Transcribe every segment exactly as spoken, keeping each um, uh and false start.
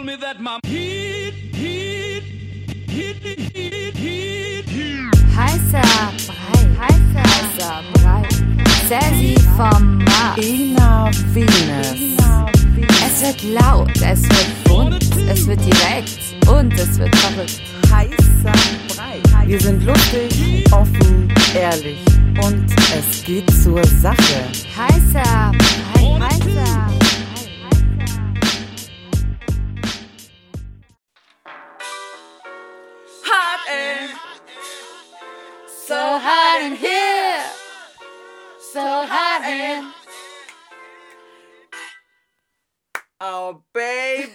me that my heat, heat, heat, heat, heat, heat. Heißer Brei, heißer Brei. Sassy vom Mars. Ina Venus. Es wird laut, es wird bunt, es wird direkt und es wird verrückt. Heißer Brei. Wir sind lustig, offen, ehrlich und es geht zur Sache. Heißer Brei, heißer Brei. Hot in, So hot in here, so hot in. oh babies.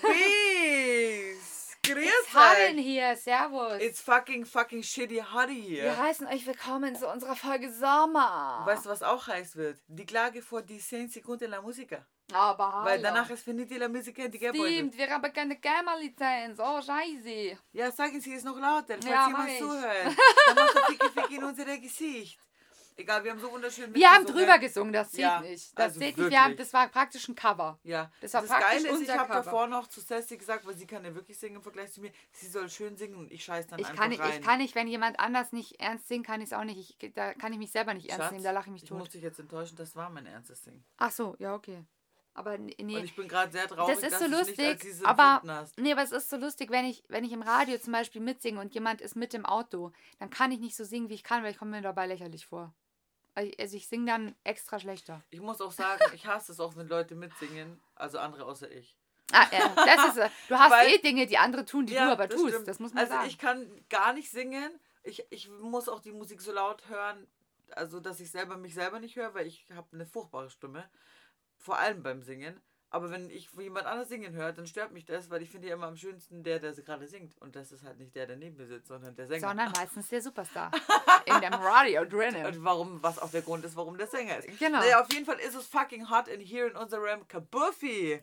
Grüß It's hot in euch. here, servus. It's fucking fucking shitty hotty Wir hier. heißen euch willkommen zu unserer Folge Sommer. Weißt du, was auch heiß wird? Die Klage vor die zehn Sekunden la Musica. Aber Weil danach ist finiti la Musica die Geldbeutel. Stimmt, wir haben keine Gamer-Lizenz. Oh, scheiße. Ja, sagen Sie es noch lauter, falls Ja, jemand mach ich. zuhört. Dann macht er Ficki Ficki in unser Gesicht. Egal, wir haben so wunderschön Wir haben mitgesungen. drüber gesungen, das zählt Ja, nicht. Das also zählt nicht, wir haben, wirklich. das war praktisch ein Cover. Ja, Das war das praktisch Geile ist, ich unser habe Cover. davor noch zu Sassy gesagt, weil sie kann ja wirklich singen im Vergleich zu mir. Sie soll schön singen und ich scheiß dann Ich einfach kann, nicht, rein. ich kann nicht, wenn jemand anders nicht ernst singt, kann ich es auch nicht. Ich, da kann ich mich selber nicht ernst Schatz, nehmen, da lache ich mich ich tot. muss dich jetzt enttäuschen, das war mein ernstes Ding. Ach so, ja, okay. Aber nee. Und ich bin gerade sehr traurig, Das ist dass so du es nicht als lustig, diese aber empfunden hast. nee, aber es ist so lustig, wenn ich, wenn ich im Radio zum Beispiel mitsinge und jemand ist mit im Auto, dann kann ich nicht so singen, wie ich kann, weil ich komme mir dabei lächerlich vor. Also ich singe dann extra schlechter. Ich muss auch sagen, ich hasse es auch, wenn Leute mitsingen, also andere außer ich. Ah, ja, das ist, äh, du hast Weil- eh Dinge, die andere tun, die du aber das tust. stimmt. Das muss man also sagen. ich kann gar nicht singen. Ich, ich muss auch die Musik so laut hören, also dass ich selber mich selber nicht höre, weil ich habe eine furchtbare Stimme. Vor allem beim Singen. Aber wenn ich jemand anders singen höre, dann stört mich das, weil ich finde ja immer am schönsten der, der gerade singt. Und das ist halt nicht der, der neben mir sitzt, sondern der Sänger. Sondern meistens der Superstar. In dem Radio drinnen. Und warum, was auch der Grund ist, warum der Sänger ist. Genau. Naja, auf jeden Fall ist es fucking hot in here in unserem Kabuffi.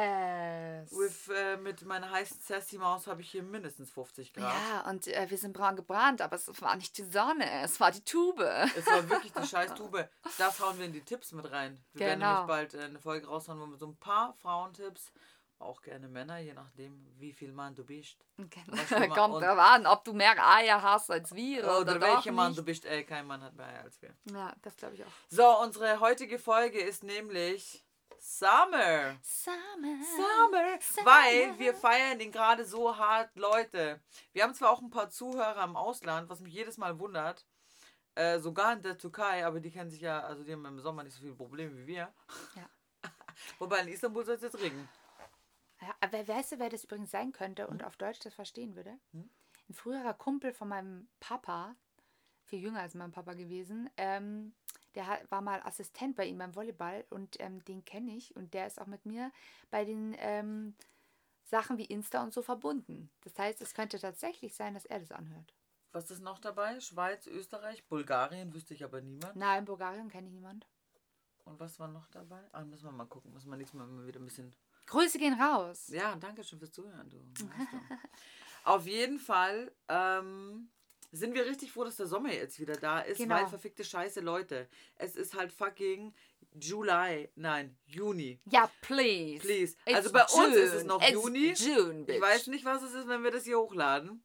Yes. With, äh, mit meiner heißen Sassy-Maus habe ich hier mindestens fünfzig Grad. Ja, und äh, wir sind braun gebrannt, aber es war nicht die Sonne, es war die Tube. Es war wirklich die scheiß Tube. Das hauen wir in die Tipps mit rein. Wir werden Genau. nämlich bald äh, eine Folge raushauen, wo wir so ein paar Frauentipps, auch gerne Männer, je nachdem, wie viel Mann du bist. Okay. Kommt drauf an, ob du mehr Eier hast als wir oder, Oder doch welcher Mann nicht. du bist. Ey, kein Mann hat mehr Eier als wir. Ja, das glaube ich auch. So, unsere heutige Folge ist nämlich Summer. Summer. Summer. Weil wir feiern ihn gerade so hart, Leute. Wir haben zwar auch ein paar Zuhörer im Ausland, was mich jedes Mal wundert. Äh, sogar in der Türkei, aber die kennen sich ja, also die haben im Sommer nicht so viele Probleme wie wir. Ja. Wobei in Istanbul soll es jetzt regnen. Ja, aber weißt du, wer das übrigens sein könnte und auf Deutsch das verstehen würde? Hm? Ein früherer Kumpel von meinem Papa, viel jünger als mein Papa gewesen, ähm, der hat, war mal Assistent bei ihm beim Volleyball und ähm, den kenne ich und der ist auch mit mir bei den ähm, Sachen wie Insta und so verbunden. Das heißt, es könnte tatsächlich sein, dass er das anhört. Was ist noch dabei? Schweiz, Österreich, Bulgarien, wüsste ich aber niemand. Nein, in Bulgarien kenne ich niemand. Und was war noch dabei? Ah, müssen wir mal gucken. Müssen wir nächstes Mal immer wieder ein bisschen... Grüße gehen raus. Ja, danke schön fürs Zuhören, du. Weißt du. Auf jeden Fall ähm, sind wir richtig froh, dass der Sommer jetzt wieder da ist, Genau. weil verfickte Scheiße, Leute. Es ist halt fucking Juli, nein, Juni. Ja, please. Please. It's Also bei uns ist es June. noch It's Juni. June, bitch. Ich weiß nicht, was es ist, wenn wir das hier hochladen.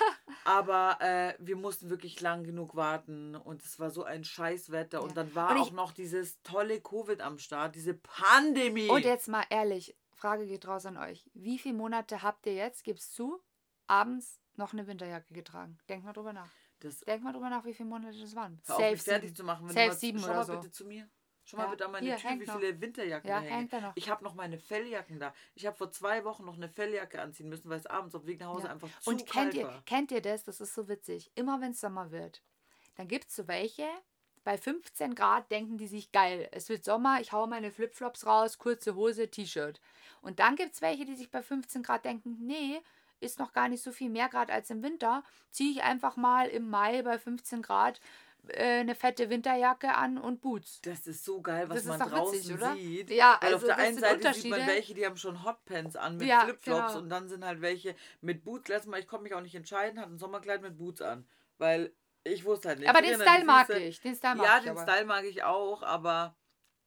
Aber äh, wir mussten wirklich lang genug warten und es war so ein Scheißwetter. Und Ja. dann war Und ich- auch noch dieses tolle Covid am Start, diese Pandemie. Und jetzt mal ehrlich, Frage geht raus an euch. Wie viele Monate habt ihr jetzt, gib's zu, abends noch eine Winterjacke getragen? Denkt mal drüber nach. das, Denkt mal drüber nach, wie viele Monate das waren. hör auf, mich fertig sieben. zu machen. Wenn Safe du mal, sieben schau oder mal so. bitte zu mir. Schau mal Ja. bitte an meine Hier, Tür, hängt wie noch. viele Winterjacken Ja, da hängen. hängt da noch. Ich habe noch meine Felljacken da. Ich habe vor zwei Wochen noch eine Felljacke anziehen müssen, weil es abends auf dem Weg nach Hause Ja. einfach zu Und kalt kennt ihr, war. kennt ihr das? Das ist so witzig. Immer wenn es Sommer wird, dann gibt es so welche, bei fünfzehn Grad denken die sich, geil, es wird Sommer, ich hau meine Flipflops raus, kurze Hose, T-Shirt. Und dann gibt es welche, die sich bei fünfzehn Grad denken, nee, ist noch gar nicht so viel mehr Grad als im Winter, ziehe ich einfach mal im Mai bei fünfzehn Grad äh, eine fette Winterjacke an und Boots. Das ist so geil, was Das ist man doch draußen witzig, oder? sieht. Ja, Weil also auf der das einen sind Seite sieht man Unterschiede. welche, die haben schon Hotpants an mit Ja, Flipflops genau. und dann sind halt welche mit Boots. Letztes Mal, ich konnte mich auch nicht entscheiden, hat ein Sommerkleid mit Boots an. Weil ich wusste halt nicht. Aber Ich den friere an Style die mag Füße. ich. Den Style mag Ja, ich den aber. Style mag ich auch, aber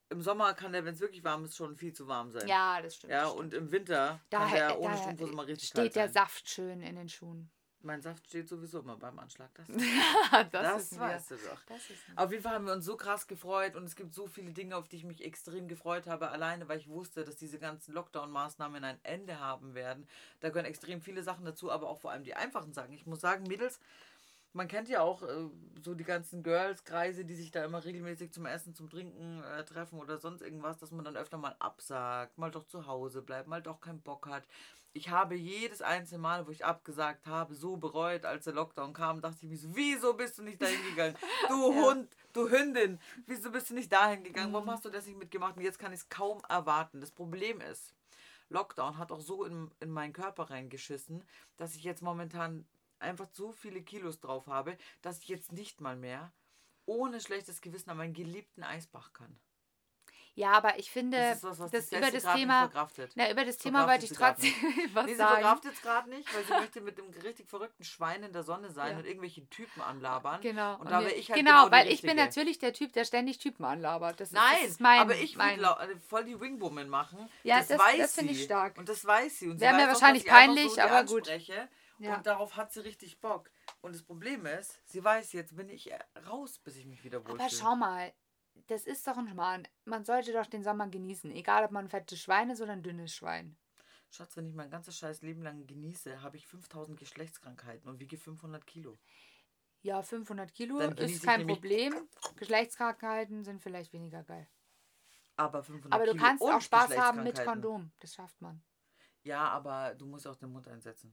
im Sommer kann der, wenn es wirklich warm ist, schon viel zu warm sein. Ja, das stimmt. Ja, das stimmt. und im Winter Da, kann der da ohne Strumpfhose mal richtig steht kalt der sein. Saft schön in den Schuhen. Mein Saft steht sowieso immer beim Anschlag. Das, das das wissen weißt wir. du doch. Das wissen wir. Auf jeden Fall haben wir uns so krass gefreut und es gibt so viele Dinge, auf die ich mich extrem gefreut habe, alleine weil ich wusste, dass diese ganzen Lockdown-Maßnahmen ein Ende haben werden. Da gehören extrem viele Sachen dazu, aber auch vor allem die einfachen Sachen. Ich muss sagen, Mädels, man kennt ja auch äh, so die ganzen Girls-Kreise, die sich da immer regelmäßig zum Essen, zum Trinken äh, treffen oder sonst irgendwas, dass man dann öfter mal absagt, mal doch zu Hause bleibt, mal doch keinen Bock hat. Ich habe jedes einzelne Mal, wo ich abgesagt habe, so bereut, als der Lockdown kam, dachte ich mir so, wieso bist du nicht dahin gegangen? Du Ja. Hund, du Hündin, wieso bist du nicht dahin gegangen? Warum Mhm. hast du das nicht mitgemacht? Und jetzt kann ich es kaum erwarten. Das Problem ist, Lockdown hat auch so in, in meinen Körper reingeschissen, dass ich jetzt momentan einfach so viele Kilos drauf habe, dass ich jetzt nicht mal mehr ohne schlechtes Gewissen an meinen geliebten Eisbach kann. Ja, aber ich finde, Das ist was, was das die über Stacey das gerade nicht Thema, verkraftet. na, über das Thema wollte ich Verkraftet trotzdem was Nee, sie sagen. verkraft jetzt gerade nicht, weil sie möchte mit dem richtig verrückten Schwein in der Sonne sein Ja. und irgendwelche Typen anlabern. Genau. Und da mir- wäre ich halt genau, genau die weil ich bin Richtige. natürlich der Typ, der ständig Typen anlabert. Das ist, Nein, das ist mein, aber ich mein, würde lau- voll die Wingwoman machen. Ja, das, das- weiß das finde sie. ich stark. Und das weiß sie. Und sie Wäre mir weiß auch, wahrscheinlich dass ich einfach peinlich, so die aber gut. anspreche. Ja. Und darauf hat sie richtig Bock. Und das Problem ist, sie weiß, jetzt bin ich raus, bis ich mich wieder wohlfühle. Aber schau mal, das ist doch ein Schmarrn. Man sollte doch den Sommer genießen. Egal, ob man ein fettes Schwein ist oder ein dünnes Schwein. Schatz, wenn ich mein ganzes scheiß Leben lang genieße, habe ich fünftausend Geschlechtskrankheiten und wiege fünfhundert Kilo. Ja, fünfhundert Kilo Dann genieße ist ich kein nämlich- Problem. Geschlechtskrankheiten sind vielleicht weniger geil. Aber fünfhundert Aber du Kilo kannst und auch Spaß haben mit Geschlechtskrankheiten. Kondom. Das schafft man. Ja, aber du musst auch den Mund einsetzen.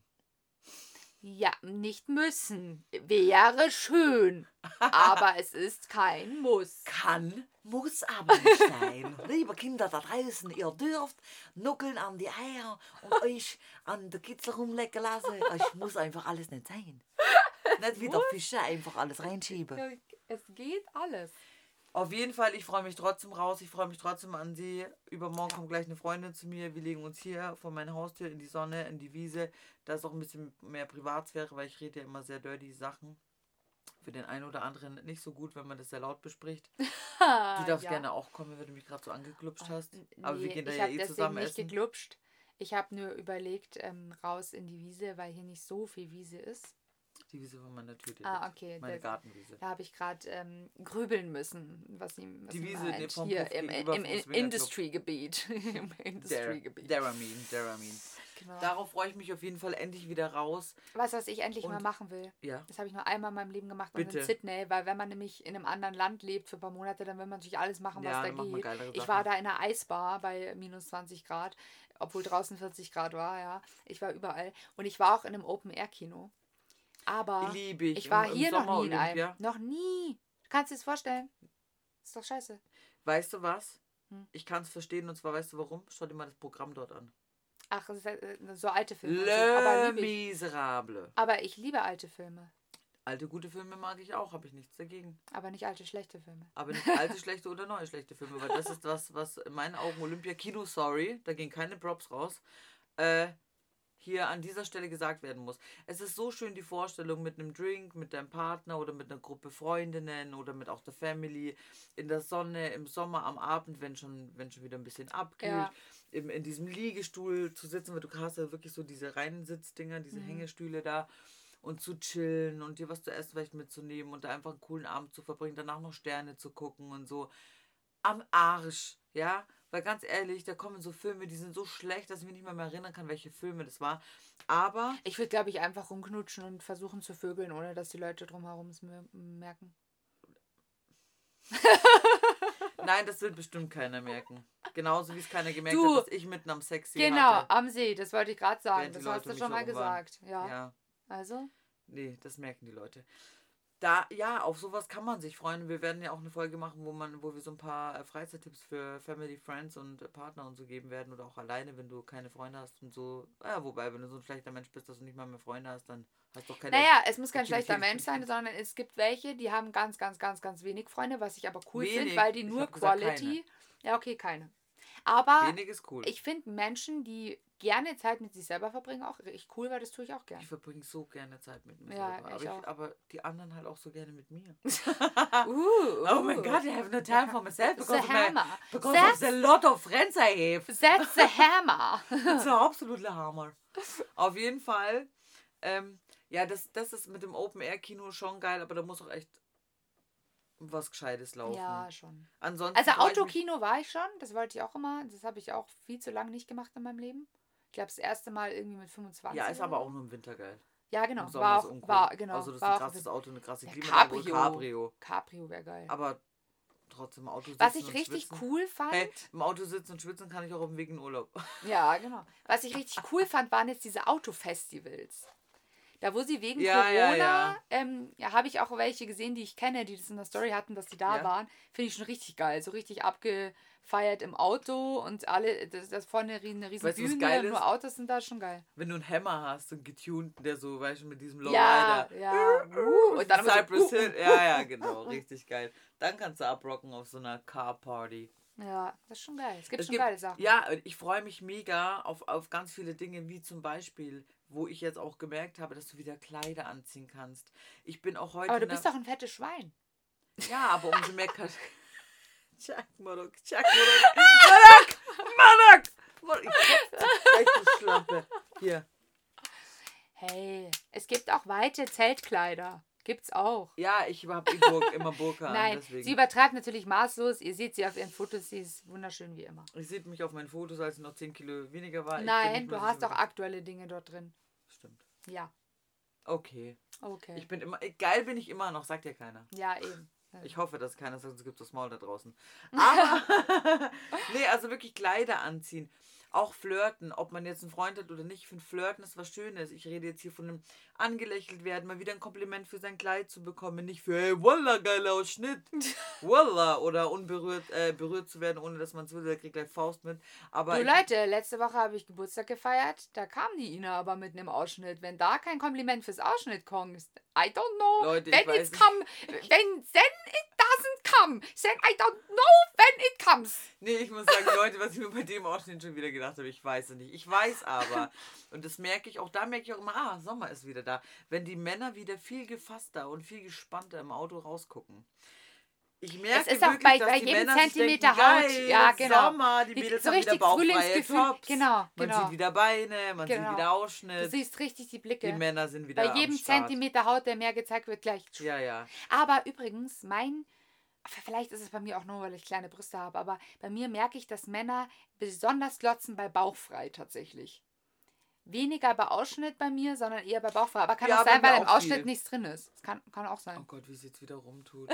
Ja, nicht müssen. Wäre schön. Aber es ist kein Muss. Kann, muss aber nicht sein. Liebe Kinder da draußen, ihr dürft nuckeln an die Eier und euch an der Kitzel rumlecken lassen. Euch muss einfach alles nicht sein. Nicht wie der Fische einfach alles reinschieben. Ja, es geht alles. Auf jeden Fall, ich freue mich trotzdem raus. Ich freue mich trotzdem an sie. Übermorgen kommt gleich eine Freundin zu mir. Wir legen uns hier vor meiner Haustür in die Sonne, in die Wiese. Da ist auch ein bisschen mehr Privatsphäre, weil ich rede ja immer sehr dirty Sachen. Für den einen oder anderen nicht so gut, wenn man das sehr laut bespricht. Du darfst ja. gerne auch kommen, wenn du mich gerade so angeklupscht hast. N- Aber wir nee, gehen da ich ja hab eh deswegen zusammen nicht essen. geglupscht. Ich habe nur überlegt, ähm, raus in die Wiese, weil hier nicht so viel Wiese ist. Die Wiese von meiner Tür direkt. Ah, okay. Meine das- Gartenwiese. Da habe ich gerade ähm, grübeln müssen, was ihm was Die ihm Wiese meint. nee, vom hier Puff im, gegenüber im, vom im Swingerclub. Industriegebiet. Im Industriegebiet. Deramin, Deramin. Genau. Darauf freue ich mich auf jeden Fall endlich wieder raus. Weißt du, was ich endlich Und- mal machen will? Ja. Das habe ich nur einmal in meinem Leben gemacht und Bitte. in Sydney, weil wenn man nämlich in einem anderen Land lebt für ein paar Monate, dann will man natürlich alles machen, was Ja, da dann macht man geht. geilere Ich Sachen. war da in einer Eisbar bei minus zwanzig Grad, obwohl draußen vierzig Grad war, ja. Ich war überall. Und ich war auch in einem Open-Air-Kino. Aber Liebe ich. ich war Im- im hier noch Sommer nie in einem. Olympia. Noch nie. Du kannst dir das vorstellen? Ist doch scheiße. Weißt du was? Hm. Ich kann es verstehen und zwar weißt du warum? Schau dir mal das Programm dort an. Ach, das ist, äh, so alte Filme. und so. Le Aber, liebe ich. Miserable. Aber ich liebe alte Filme. Alte gute Filme mag ich auch, habe ich nichts dagegen. Aber nicht alte schlechte Filme. Aber nicht alte schlechte oder neue schlechte Filme, weil das ist was, was in meinen Augen Olympia Kino, sorry, da gehen keine Props raus, äh, hier an dieser Stelle gesagt werden muss. Es ist so schön die Vorstellung mit einem Drink, mit deinem Partner oder mit einer Gruppe Freundinnen oder mit auch der Family in der Sonne, im Sommer, am Abend, wenn schon, wenn schon wieder ein bisschen abkühlt, Ja. im, in diesem Liegestuhl zu sitzen, weil du hast ja wirklich so diese Reinsitzddinger, diese Mhm. Hängestühle da und zu chillen und dir was zu essen vielleicht mitzunehmen und da einfach einen coolen Abend zu verbringen, danach noch Sterne zu gucken und so. Am Arsch, ja? Weil ganz ehrlich, da kommen so Filme, die sind so schlecht, dass ich mich nicht mehr, mehr erinnern kann, welche Filme das war. Aber Ich würde, glaube ich, einfach rumknutschen und versuchen zu vögeln, ohne dass die Leute drumherum es mer- merken. nein, das wird bestimmt keiner merken. Genauso wie es keiner gemerkt Du, hat, dass ich mitten am Sexy Genau, hatte. am See, das wollte ich gerade sagen. Während die Das hast Leute du um schon mich mal herum waren. gesagt. Ja. Ja, Also? nee, das merken die Leute. Da, ja, auf sowas kann man sich freuen. Wir werden ja auch eine Folge machen, wo man, wo wir so ein paar äh, Freizeittipps für Family, Friends und äh, Partner und so geben werden oder auch alleine, wenn du keine Freunde hast und so. Ja, wobei, wenn du so ein schlechter Mensch bist, dass du nicht mal mehr Freunde hast, dann hast du doch keine. Naja, es muss kein Aktivität schlechter Mensch sein, finden. sondern es gibt welche, die haben ganz, ganz, ganz, ganz wenig Freunde, was ich aber cool finde, Wenig. weil die Ich nur hab gesagt, Quality. Ja, okay, keine. Aber Wenig ist cool. ich finde Menschen, die gerne Zeit mit sich selber verbringen, auch richtig cool, weil das tue ich auch Ich gerne. verbringe so gerne Zeit mit mir Ja, selber. ich Aber, ich, auch. aber die anderen halt auch so gerne mit mir. Uh, Oh mein Gott, I have no time for myself The because, of, my, hammer. because of the lot of friends I have. That's the hammer. It's a absolute Hammer. Auf jeden Fall. Ähm, ja, das, das ist mit dem Open-Air-Kino schon geil, aber da muss auch echt was Gescheites laufen. Ja, schon. Ansonsten Also freu ich mich- Autokino war ich schon, das wollte ich auch immer. Das habe ich auch viel zu lange nicht gemacht in meinem Leben. Ich glaube, das erste Mal irgendwie mit fünfundzwanzig. Ja, ist aber oder auch nur im Winter geil. so. Ja, genau. Im Sommer War ist auch, uncool. war, genau. Also das ist war ein auch krasses Auto, eine krasse Ja, Klimaanlage. Cabrio. Cabrio. Cabrio wäre geil. Aber trotzdem Auto sitzen Was ich und richtig schwitzen. cool fand, Hey, im Auto sitzen und schwitzen kann ich auch auf dem Weg in Urlaub. ja, genau. Was ich richtig cool fand, waren jetzt diese Autofestivals. Da, wo sie wegen Ja, ja, Corona, ja. ähm, ja, habe ich auch welche gesehen, die ich kenne, die das in der Story hatten, dass die da Ja. waren. Finde ich schon richtig geil. So richtig abgefeiert im Auto und alle, das, das vorne eine riesen Weißt du, was Bühne, geil ist? nur Autos sind da schon geil. Wenn du einen Hammer hast, so einen getunten, der so, weißt du, mit diesem Ja, Lowrider. ja. Uh, und dann immer Cypress so, uh, Hill. Ja, ja, genau. Richtig geil. Dann kannst du abrocken auf so einer Car-Party. uh. Ja, das ist schon geil. Es gibt Es schon gibt- geile Sachen. Ja, und ich freue mich mega auf, auf ganz viele Dinge, wie zum Beispiel, wo ich jetzt auch gemerkt habe, dass du wieder Kleider anziehen kannst. Ich bin auch heute... Aber du in der- bist doch ein fettes Schwein. Ja, aber umso mehr kann... Jack Marok, Jack Marok, Marok, Marok! Ich kotze gleich, du Schlampe. Hier. Hey, es gibt auch weite Zeltkleider. Gibt's auch. Ja, ich habe Burg, immer Burka an, Nein, deswegen. sie übertreibt natürlich maßlos. Ihr seht sie auf ihren Fotos, sie ist wunderschön wie immer. Ich sehe mich auf meinen Fotos, als ich noch zehn Kilo weniger war. Ich bin Nein, nicht du mehr hast sicher, auch was aktuelle Dinge dort drin. ich- Stimmt. Ja, Okay. okay. Ich bin immer... Geil bin ich immer noch, sagt ja keiner. ja, eben. Ich hoffe, dass keiner sagt, es gibt das Maul da draußen. Aber, nee, also wirklich Kleider anziehen. Auch flirten, ob man jetzt einen Freund hat oder nicht. Ich finde, flirten ist was Schönes. Ich rede jetzt hier von einem angelächelt werden, mal wieder ein Kompliment für sein Kleid zu bekommen. Nicht für, hey, Wallah, geiler Ausschnitt. Wallah. Oder unberührt äh, berührt zu werden, ohne dass man es will. Der kriegt gleich Faust mit. Aber Du ich, Leute, letzte Woche habe ich Geburtstag gefeiert. Da kam die Ina aber mit einem Ausschnitt. Wenn da kein Kompliment fürs Ausschnitt kommt, I don't know. Leute, ich when weiß it's nicht. come, when then it doesn't come, then I don't know when it comes. Nee, ich muss sagen, Leute, was ich mir bei dem Ausschnitt schon wieder gedacht habe, ich weiß es nicht. Ich weiß aber, und das merke ich auch, da merke ich auch immer, ah, Sommer ist wieder da. Wenn die Männer wieder viel gefasster und viel gespannter im Auto rausgucken. Ich merke Es ist auch wirklich, bei- dass bei die jedem Männer sich Zentimeter denken, Haut. geil, Ja, genau. Sommer, die Die- Mädels so haben wieder richtig bauchfreie Frühlingsgefühl. Tops. Genau, Man genau. sieht wieder Beine, man Genau. sieht wieder Du Ausschnitt. siehst richtig die Blicke. Die Männer sind wieder Bei am jedem Start. Zentimeter Haut, der mehr gezeigt wird, gleich. Ja, ja. Aber übrigens, mein, vielleicht ist es bei mir auch nur, weil ich kleine Brüste habe, aber bei mir merke ich, dass Männer besonders glotzen bei bauchfrei tatsächlich. Weniger bei Ausschnitt bei mir, sondern eher bei bauchfrei. Aber kann Ja, auch bei sein, mir weil im auch Ausschnitt viel. nichts drin ist. Das kann, kann auch sein. Oh Gott, wie sie jetzt wieder rumtut.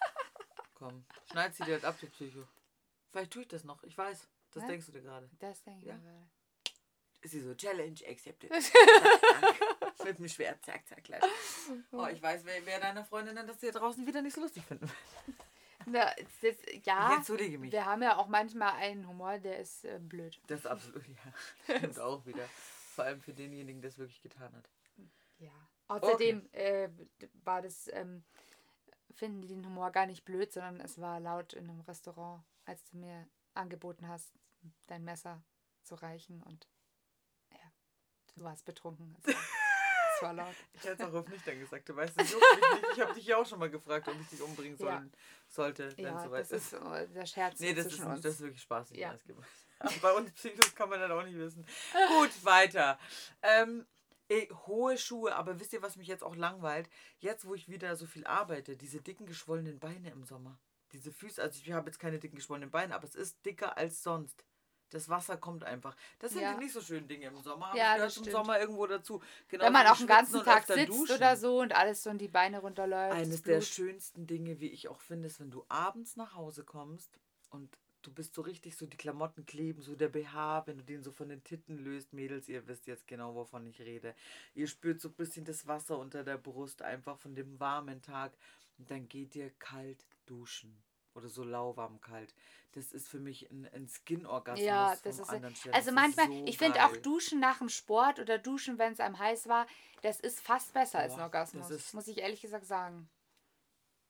Komm, schneid sie dir halt ab, du Psycho. Vielleicht tue ich das noch, ich weiß. Das Ja? denkst du dir gerade. Das denke ich Ja? mir gerade. Ist sie so, Challenge accepted. Zack, zack. Mit dem Schwert, zack, zack, gleich. Oh, ich weiß, wer, wer deiner Freundinnen das hier draußen wieder nicht so lustig finden. Na, das, Ich ja, entschuldige mich. wir haben ja auch manchmal einen Humor, der ist äh, blöd. Das ist absolut, ja. Stimmt auch wieder. Vor allem für denjenigen, der es wirklich getan hat. Ja. Außerdem äh, war das, ähm, finden die den Humor gar nicht blöd, sondern es war laut in einem Restaurant, als du mir angeboten hast, dein Messer zu reichen und ja, du warst betrunken. Es war, es war laut. Ich hätte es auch auf nüchtern gesagt. Du weißt, das juckt mich nicht. Ich habe dich ja auch schon mal gefragt, ob ich dich umbringen Ja. sollen, sollte, wenn Ja, es soweit das ist äh, der Scherz Nee, das ist, zwischen uns. das ist wirklich spaßig. Ja. Ja. Aber bei uns Psychos kann man das auch nicht wissen. Gut, weiter. Ähm, ey, hohe Schuhe, aber wisst ihr, was mich jetzt auch langweilt? Jetzt, wo ich wieder so viel arbeite, diese dicken, geschwollenen Beine im Sommer. Diese Füße, also ich habe jetzt keine dicken, geschwollenen Beine, aber es ist dicker als sonst. Das Wasser kommt einfach. Das sind Ja. die nicht so schönen Dinge im Sommer, aber Ja, es gehört das zum stimmt. Sommer irgendwo dazu. Genau Wenn man wie auch den ganzen schwitzen und Tag öfter sitzt duschen. oder so und alles so in die Beine runterläuft. Eines das der Blut. schönsten Dinge, wie ich auch finde, ist, wenn du abends nach Hause kommst und du bist so richtig so, die Klamotten kleben, so der B H, wenn du den so von den Titten löst, Mädels, ihr wisst jetzt genau, wovon ich rede. Ihr spürt so ein bisschen das Wasser unter der Brust, einfach von dem warmen Tag und dann geht ihr kalt duschen. Oder so lauwarm kalt. Das ist für mich ein, ein Skin-Orgasmus Ja, vom das ist anderen Stern. also Das manchmal, ist so ich finde auch geil. Duschen nach dem Sport oder Duschen, wenn es einem heiß war, das ist fast besser als ein Boah, Orgasmus. das ist- muss ich ehrlich gesagt sagen.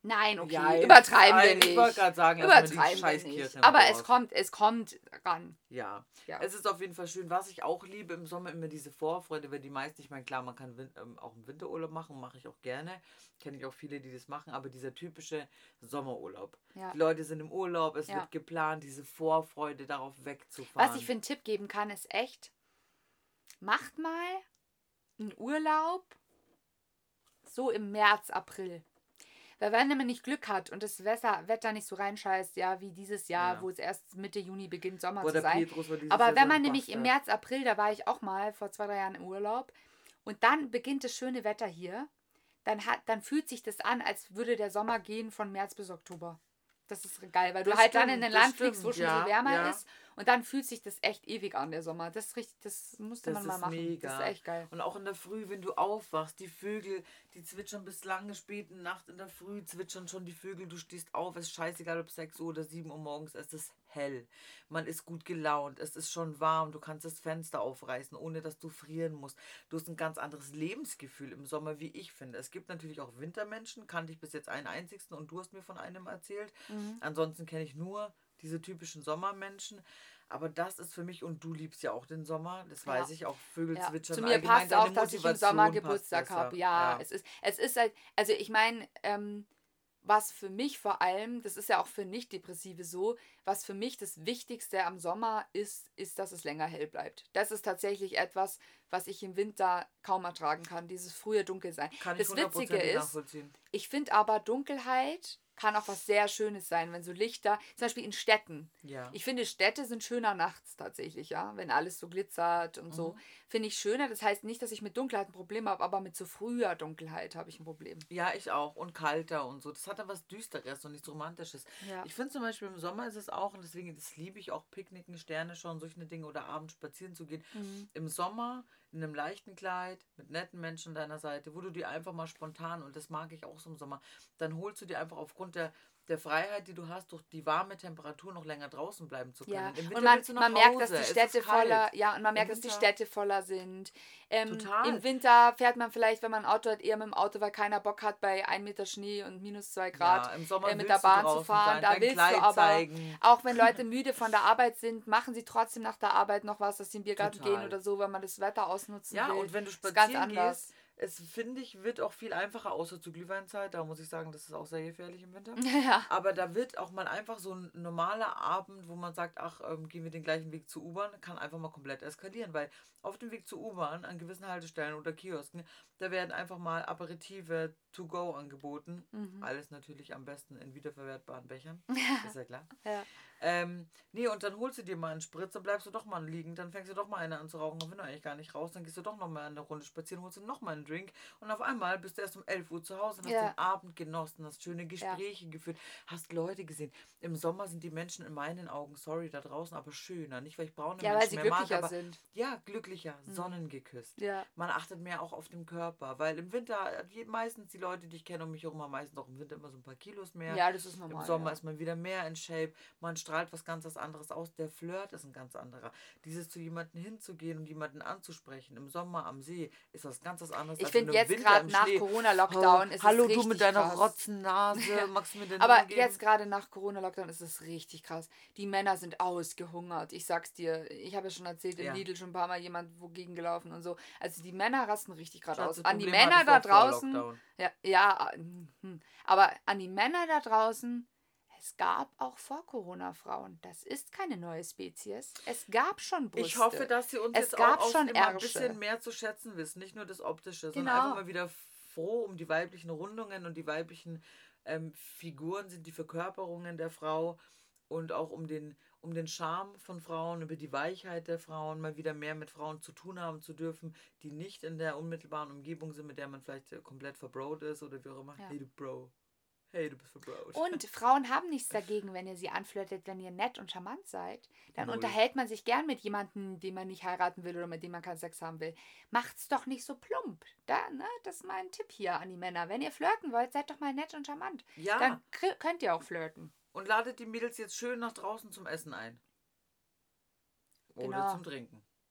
Nein, okay, Ja, jetzt- übertreiben wir ich nicht. wollte gerade sagen, erst mal die Übertreiben wir Scheißkirche nicht. im Aber Dorf. es kommt, es kommt ran. Ja. Ja. Es ist auf jeden Fall schön. Was ich auch liebe im Sommer, immer diese Vorfreude, weil die meisten, ich meine, klar, man kann Win ähm, auch einen Winterurlaub machen, mache ich auch gerne. Kenne ich auch viele, die das machen, aber dieser typische Sommerurlaub. Ja. Die Leute sind im Urlaub, es Ja. wird geplant, diese Vorfreude darauf wegzufahren. Was ich für einen Tipp geben kann, ist echt, macht mal einen Urlaub so im März, April. Weil wenn man nicht Glück hat und das Wetter, Wetter nicht so reinscheißt, ja, wie dieses Jahr, Ja. wo es erst Mitte Juni beginnt, Sommer Boah, zu der sein. Petrus war dieses Aber Jahr wenn so man ein nämlich im Bastard. März, April, da war ich auch mal vor zwei, drei Jahren im Urlaub und dann beginnt das schöne Wetter hier, dann, hat, dann fühlt sich das an, als würde der Sommer gehen von März bis Oktober. Das ist geil, weil du Das halt dann in stimmt, ein das Land fliegst, wo stimmt, schon ja, so wärmer ja. ist und dann fühlt sich das echt ewig an, der Sommer. Das ist richtig, das musste Das man mal ist machen. mega. Das ist echt geil. Und auch in der Früh, wenn du aufwachst, die Vögel, die zwitschern bis lange späten Nacht. In der Früh zwitschern schon die Vögel, du stehst auf, es ist scheißegal, ob sechs Uhr oder sieben Uhr morgens, es ist hell. Man ist gut gelaunt, es ist schon warm, du kannst das Fenster aufreißen, ohne dass du frieren musst. Du hast ein ganz anderes Lebensgefühl im Sommer, wie ich finde. Es gibt natürlich auch Wintermenschen, kannte ich bis jetzt einen einzigsten und du hast mir von einem erzählt. Mhm. Ansonsten kenne ich nur diese typischen Sommermenschen. Aber das ist für mich, und du liebst ja auch den Sommer, das Ja. weiß ich, auch Vögel Ja. zwitschern. Zu mir allgemein passt deine auch, dass ich im Motivation Sommer passt Geburtstag besser. habe. Ja, es ist, es ist halt, also ich meine, ähm, was für mich vor allem, das ist ja auch für Nicht-Depressive so, was für mich das Wichtigste am Sommer ist, ist, dass es länger hell bleibt. Das ist tatsächlich etwas, was ich im Winter kaum ertragen kann, dieses frühe Dunkelsein. Kann ich Das Witzige hundertprozentig ist, nachvollziehen. ich finde aber Dunkelheit kann auch was sehr Schönes sein, wenn so Lichter, zum Beispiel in Städten. Ja. Ich finde, Städte sind schöner nachts tatsächlich, ja, wenn alles so glitzert und so. Mhm. Finde ich schöner. Das heißt nicht, dass ich mit Dunkelheit ein Problem habe, aber mit so früher Dunkelheit habe ich ein Problem. Ja, ich auch. Und kalter und so. Das hat dann was Düsteres und nichts Romantisches. Ja. Ich finde zum Beispiel im Sommer ist es auch, und deswegen das liebe ich auch, Picknicken, Sterne schauen, solche Dinge oder abends spazieren zu gehen. Mhm. Im Sommer in einem leichten Kleid, mit netten Menschen an deiner Seite, wo du dir einfach mal spontan, und das mag ich auch so im Sommer, dann holst du dir einfach aufgrund der, der Freiheit, die du hast, durch die warme Temperatur noch länger draußen bleiben zu können. Ja, Im Winter und man, willst du nach man merkt, dass Hause. die Es Städte ist kalt. voller, ja, und man Im merkt, dass die Winter- Städte voller sind. Ähm, Total. Im Winter fährt man vielleicht, wenn man ein Auto hat, eher mit dem Auto, weil keiner Bock hat, bei ein Meter Schnee und minus zwei Grad Ja, im Sommer äh, mit willst der du Bahn zu draußen fahren. sein, Da dein willst Kleid du aber, zeigen. auch wenn Leute müde von der Arbeit sind, machen sie trotzdem nach der Arbeit noch was, dass sie in den Biergarten Total. gehen oder so, wenn man das Wetter ausnutzen Ja, will. und wenn du ist ganz spazieren anders. gehst, es finde ich, wird auch viel einfacher, außer zur Glühweinzeit. Da muss ich sagen, das ist auch sehr gefährlich im Winter. Ja. Aber da wird auch mal einfach so ein normaler Abend, wo man sagt, ach, ähm, gehen wir den gleichen Weg zur U-Bahn, kann einfach mal komplett eskalieren, weil auf dem Weg zur U-Bahn an gewissen Haltestellen oder Kiosken, da werden einfach mal Aperitive to go angeboten. Mhm. Alles natürlich am besten in wiederverwertbaren Bechern, ist ja klar. Ja. Ähm, nee, und dann holst du dir mal einen Spritz, dann bleibst du doch mal liegen, dann fängst du doch mal eine an zu rauchen, dann will du eigentlich gar nicht raus, dann gehst du doch noch mal eine Runde spazieren, holst du noch mal einen Drink und auf einmal bist du erst um elf Uhr zu Hause und hast Ja. den Abend genossen, hast schöne Gespräche geführt, hast Leute gesehen. Im Sommer sind die Menschen in meinen Augen, sorry, da draußen, aber schöner, nicht weil ich braune Ja, weil Menschen sie mehr mag, glücklicher aber sind. ja, glücklicher, sonnengeküsst. Ja. Man achtet mehr auch auf den Körper, weil im Winter, äh, je- meistens die Leute, die ich kenne um mich herum, haben meistens auch im Winter immer so ein paar Kilos mehr. Ja, das ist normal. Im Sommer ja. ist man wieder mehr in Shape, man strahlt was ganz was anderes aus. Der Flirt ist ein ganz anderer. Dieses zu jemandem hinzugehen und jemanden anzusprechen im Sommer am See ist was ganz was anderes. Ich als finde wenn du im jetzt Winter gerade im nach Schnee- Corona-Lockdown Oh, ist hallo es du richtig mit deiner krass. Rotzennase, magst du mir den Aber Null geben? jetzt gerade nach Corona-Lockdown ist es richtig krass. Die Männer sind ausgehungert. Ich sag's dir, ich habe ja schon erzählt, im Ja. Lidl schon ein paar Mal jemand wogegen gelaufen und so. Also die Männer rasten richtig gerade Schatz, aus. das An die Problem Männer hattest du da auch vor draußen, Lockdown. ja, ja, hm, aber an die Männer da draußen, es gab auch vor Corona Frauen. Das ist keine neue Spezies. Es gab schon Brüste. Ich hoffe, dass sie uns Es jetzt gab auch schon immer ein Ärsche. bisschen mehr zu schätzen wissen. Nicht nur das Optische, sondern Genau. einfach mal wieder froh um die weiblichen Rundungen und die weiblichen ähm, Figuren sind, die Verkörperungen der Frau und auch um den, um den Charme von Frauen, über die Weichheit der Frauen, mal wieder mehr mit Frauen zu tun haben zu dürfen, die nicht in der unmittelbaren Umgebung sind, mit der man vielleicht äh, komplett verbrot ist oder wie auch immer. Ja. Hey, du Bro. Hey, du bist verbrot. Und Frauen haben nichts dagegen, wenn ihr sie anflirtet, wenn ihr nett und charmant seid. Dann Null. unterhält man sich gern mit jemandem, den man nicht heiraten will oder mit dem man keinen Sex haben will. Macht's doch nicht so plump. Da, ne, das ist mein Tipp hier an die Männer. Wenn ihr flirten wollt, seid doch mal nett und charmant. Ja. Dann kri- könnt ihr auch flirten. Und ladet die Mädels jetzt schön nach draußen zum Essen ein. Oder Genau. zum Trinken.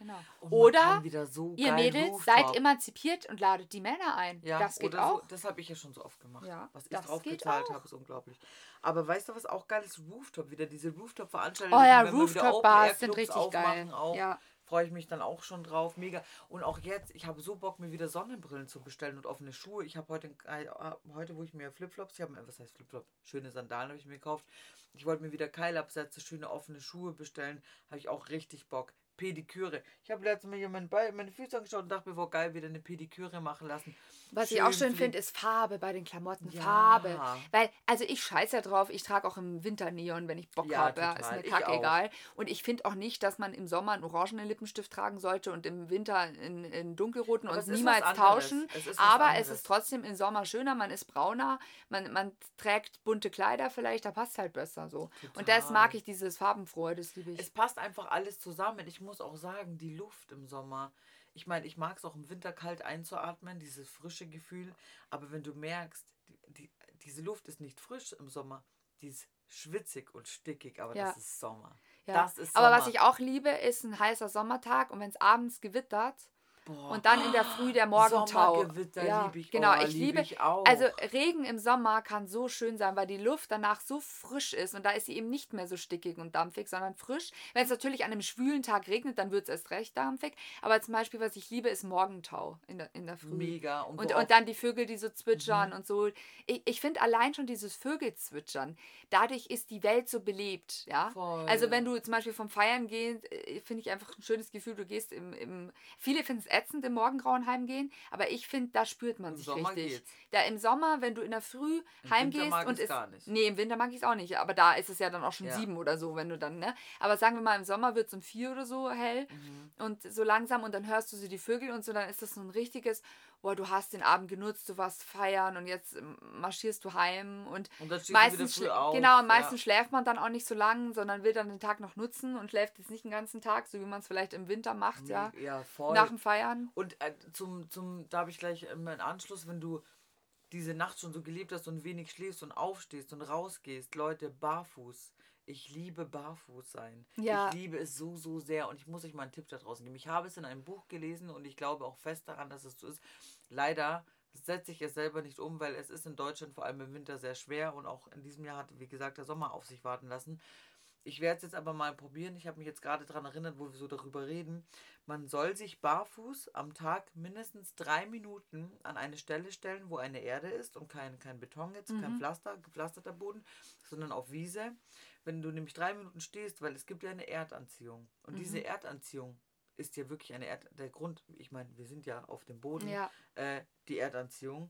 Genau. Und man Oder kann wieder so ihr geil Mädels Rooftop. seid emanzipiert und ladet die Männer ein. Ja, das geht oder auch. So, das habe ich ja schon so oft gemacht. Ja, was ich das drauf geht gezahlt auch. habe, ist unglaublich. Aber weißt du, was auch geil ist? Rooftop. Wieder diese Rooftop-Veranstaltungen. Oh ja, wenn wir wieder Rooftop-Bars sind Open-Air-Clubs richtig geil. aufmachen auch. Ja. Freue ich mich dann auch schon drauf. Mega. Und auch jetzt, ich habe so Bock, mir wieder Sonnenbrillen zu bestellen und offene Schuhe. Ich habe heute, äh, heute, wo ich mir Flipflops, ich habe, was heißt Flipflop? Schöne Sandalen habe ich mir gekauft. Ich wollte mir wieder Keilabsätze, schöne offene Schuhe bestellen. Habe ich auch richtig Bock. Pediküre. Ich habe letztens mal jemanden bei meine Füße angeschaut und dachte mir, boah, geil, wieder eine Pediküre machen lassen. Was ich auch schön finde, ist Farbe bei den Klamotten. Ja. Farbe. Weil, also ich scheiße ja drauf, ich trage auch im Winter Neon, wenn ich Bock Ja, habe. Ja, ist total. mir Ich kackegal. Und ich finde auch nicht, dass man im Sommer einen orangenen Lippenstift tragen sollte und im Winter einen, einen dunkelroten Aber und es ist niemals was anderes. tauschen. Es ist was Aber anderes. es ist trotzdem im Sommer schöner, man ist brauner, man, man trägt bunte Kleider vielleicht, da passt halt besser so. Und das Total. mag ich, dieses Farbenfrohe, das liebe ich. Es passt einfach alles zusammen. Ich muss auch sagen, die Luft im Sommer. Ich meine, ich mag es auch im Winter kalt einzuatmen, dieses frische Gefühl. Aber wenn du merkst, die, die, diese Luft ist nicht frisch im Sommer, die ist schwitzig und stickig, aber Ja. das ist Sommer. Ja. Das ist Sommer. Aber was ich auch liebe, ist ein heißer Sommertag und wenn es abends gewittert, Boah. und dann in der Früh der Morgentau. Sommergewitter Ja, liebe ich. genau, Oh, ich liebe, ich auch. also Regen im Sommer kann so schön sein, weil die Luft danach so frisch ist und da ist sie eben nicht mehr so stickig und dampfig, sondern frisch. Wenn es natürlich an einem schwülen Tag regnet, dann wird es erst recht dampfig. Aber zum Beispiel, was ich liebe, ist Morgentau in der, in der Früh. Mega. Und, so und, auch- dann die Vögel, die so zwitschern Mhm. und so. Ich, ich finde allein schon dieses Vögelzwitschern, dadurch ist die Welt so belebt. Ja? Voll. Also wenn du zum Beispiel vom Feiern gehst, äh, finde ich einfach ein schönes Gefühl, du gehst im, im viele finden es ätzend im Morgengrauen heimgehen, aber ich finde, da spürt man Im sich Sommer richtig. geht's. Da im Sommer, wenn du in der Früh Im Winter heimgehst mag und ich's es gar nicht. nee, im Winter mag ich es auch nicht, aber da ist es ja dann auch schon Ja. sieben oder so, wenn du dann, ne? Aber sagen wir mal, im Sommer wird es um vier oder so hell Mhm. und so langsam und dann hörst du so die Vögel und so, dann ist das so ein richtiges, boah, du hast den Abend genutzt, du warst feiern und jetzt ähm, marschierst du heim und Und dann stehst du meistens, wieder früh schl- auf. genau, und ja. meistens schläft man dann auch nicht so lang, sondern will dann den Tag noch nutzen und schläft jetzt nicht den ganzen Tag, so wie man es vielleicht im Winter macht, ja, Ja, voll. nach dem Feiern. Und äh, zum, zum, da habe ich gleich ähm, einen Anschluss, wenn du diese Nacht schon so gelebt hast und wenig schläfst und aufstehst und rausgehst, Leute, barfuß. Ich liebe barfuß sein. Ja. Ich liebe es so, so sehr und ich muss euch mal einen Tipp da draußen geben. Ich habe es in einem Buch gelesen und ich glaube auch fest daran, dass es so ist. Leider setze ich es selber nicht um, weil es ist in Deutschland vor allem im Winter sehr schwer und auch in diesem Jahr hat, wie gesagt, der Sommer auf sich warten lassen. Ich werde es jetzt aber mal probieren. Ich habe mich jetzt gerade daran erinnert, wo wir so darüber reden. Man soll sich barfuß am Tag mindestens drei Minuten an eine Stelle stellen, wo eine Erde ist und kein, kein Beton jetzt, kein Mhm. Pflaster, gepflasterter Boden, sondern auf Wiese. Wenn du nämlich drei Minuten stehst, weil es gibt ja eine Erdanziehung. Und Mhm. diese Erdanziehung ist ja wirklich eine Erd... Der Grund, ich meine, wir sind ja auf dem Boden. Ja. Äh, die Erdanziehung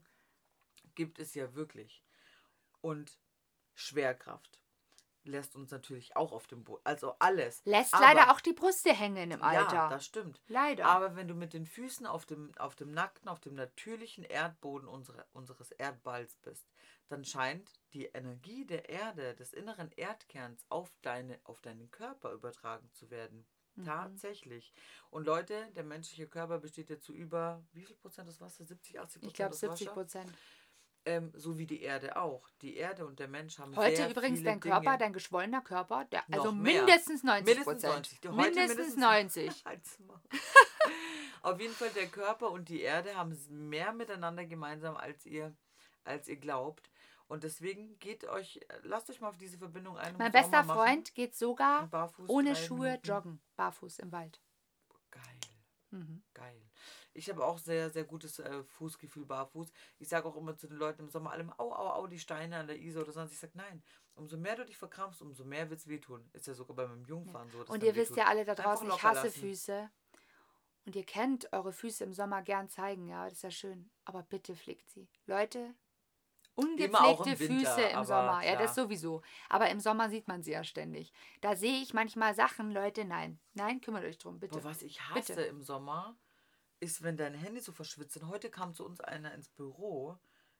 gibt es ja wirklich. Und Schwerkraft lässt uns natürlich auch auf dem Boden. Also alles. Lässt Aber- leider auch die Brüste hängen im Alter. Ja, das stimmt. leider. Aber wenn du mit den Füßen auf dem, auf dem nackten, auf dem natürlichen Erdboden unsere, unseres Erdballs bist, dann scheint die Energie der Erde, des inneren Erdkerns auf, deine, auf deinen Körper übertragen zu werden. Mhm. Tatsächlich. Und Leute, der menschliche Körper besteht ja zu über, wie viel Prozent aus Wasser? siebzig, achtzig Prozent Ich glaube aus siebzig Wasser? Prozent. Ähm, so wie die Erde auch. Die Erde und der Mensch haben Heute sehr übrigens viele dein Körper, Dinge. dein geschwollener Körper, der, Noch also mehr. mindestens neunzig Mindestens Prozent. neunzig. Heute Mindestens mindestens- neunzig. Halt's Maul. Auf jeden Fall, der Körper und die Erde haben es mehr miteinander gemeinsam, als ihr, als ihr glaubt. Und deswegen geht euch, lasst euch mal auf diese Verbindung ein. und Mein das auch bester mal machen. Freund geht sogar Und barfuß ohne drei Schuhe Minuten. joggen, barfuß im Wald. Geil, Mhm. geil. Ich habe auch sehr, sehr gutes äh, Fußgefühl barfuß. Ich sage auch immer zu den Leuten im Sommer allem, au, au, au, die Steine an der Isar oder sonst. Ich sage, nein, umso mehr du dich verkrampfst, umso mehr wird es wehtun. Ist ja sogar bei meinem Jungfahren so. dass Und dann ihr wisst wehtut. ja alle da Einfach draußen, ich locker hasse lassen. Füße. Und ihr könnt eure Füße im Sommer gern zeigen, ja, das ist ja schön. Aber bitte pflegt sie. Leute, auch ungepflegte im Winter, Füße im aber Sommer. Ja, das klar. sowieso. Aber im Sommer sieht man sie ja ständig. Da sehe ich manchmal Sachen, Leute, nein. Nein, kümmert euch drum, bitte. Boah, was ich hasse Bitte. im Sommer, ist, wenn deine Hände so verschwitzt sind. Heute kam zu uns einer ins Büro,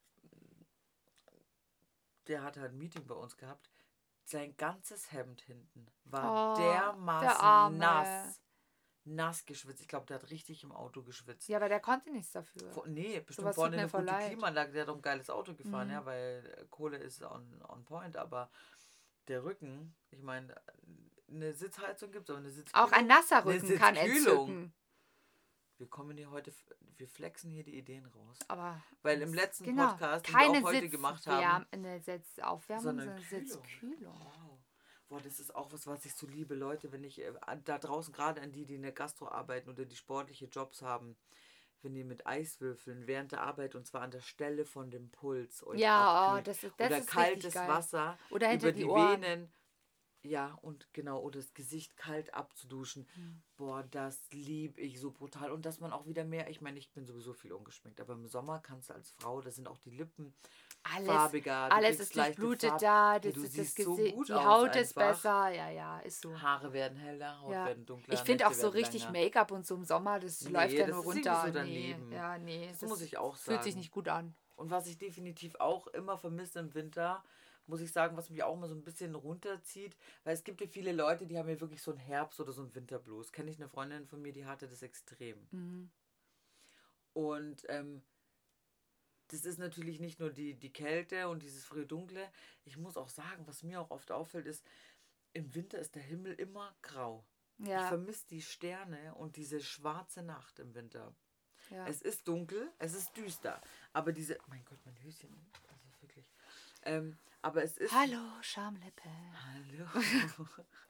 der hat halt ein Meeting bei uns gehabt. Sein ganzes Hemd hinten war Oh, dermaßen der Arme. nass. Nass geschwitzt. Ich glaube, der hat richtig im Auto geschwitzt. Ja, aber der konnte nichts dafür. Vor, nee, bestimmt Sowas vorne tut mir eine voll gute leid. Klimaanlage. Der hat doch ein geiles Auto gefahren, Mhm. ja, weil äh, Kohle ist on, on point. Aber der Rücken, ich meine, eine Sitzheizung gibt, aber eine Sitzkühlung. Auch ein nasser Eine Rücken kann Sitzkühlung. entzücken. Wir kommen hier heute, wir flexen hier die Ideen raus. Aber Weil im letzten genau, Podcast, den keine wir auch heute Sitz- gemacht haben, Wärm- eine Sitzaufwärmung, sondern sondern Kühlung. Sitzkühlung. Wow. Boah, das ist auch was, was ich so liebe, Leute, wenn ich äh, an- da draußen, gerade an die, die in der Gastro arbeiten oder die sportliche Jobs haben, wenn ihr mit Eiswürfeln während der Arbeit und zwar an der Stelle von dem Puls euch Ja, oh, abkühlt. das ist, das Oder ist kaltes richtig geil. Wasser Oder hinter über die die, Ohren. Venen. Ja, und genau, oder das Gesicht kalt abzuduschen. Hm. Boah, das liebe ich so brutal. Und dass man auch wieder mehr, ich meine, ich bin sowieso viel ungeschminkt, aber im Sommer kannst du als Frau, da sind auch die Lippen Alles, farbiger. du alles kriegst ist leichte durchblutet Farb- da, Ja, das, du das siehst so Gesicht, gut die aus Haut ist einfach. besser, ja, ja, ist so. Haare werden heller, Haut Ja. werden dunkler. Ich finde auch Nächte so werden richtig länger. Make-up und so im Sommer, das Nee, läuft ja das nur ist irgendwie runter. so nee, daneben. ja, nee, Das muss ich auch fühlt sich sagen. nicht gut an. Und was ich definitiv auch immer vermisse im Winter, muss ich sagen, was mich auch mal so ein bisschen runterzieht, weil es gibt ja viele Leute, die haben ja wirklich so einen Herbst- oder so einen Winterblues. Kenne ich eine Freundin von mir, die hatte das extrem. Mhm. Und ähm, das ist natürlich nicht nur die, die Kälte und dieses frühe Dunkle. Ich muss auch sagen, was mir auch oft auffällt, ist, im Winter ist der Himmel immer grau. Ich Ja, vermisse die Sterne und diese schwarze Nacht im Winter. ja. Es ist dunkel, es ist düster. Aber diese, mein Gott, mein Höschen, also wirklich. Ähm, aber es ist... Hallo, Schamlippe. Hallo.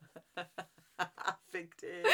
Fick dich.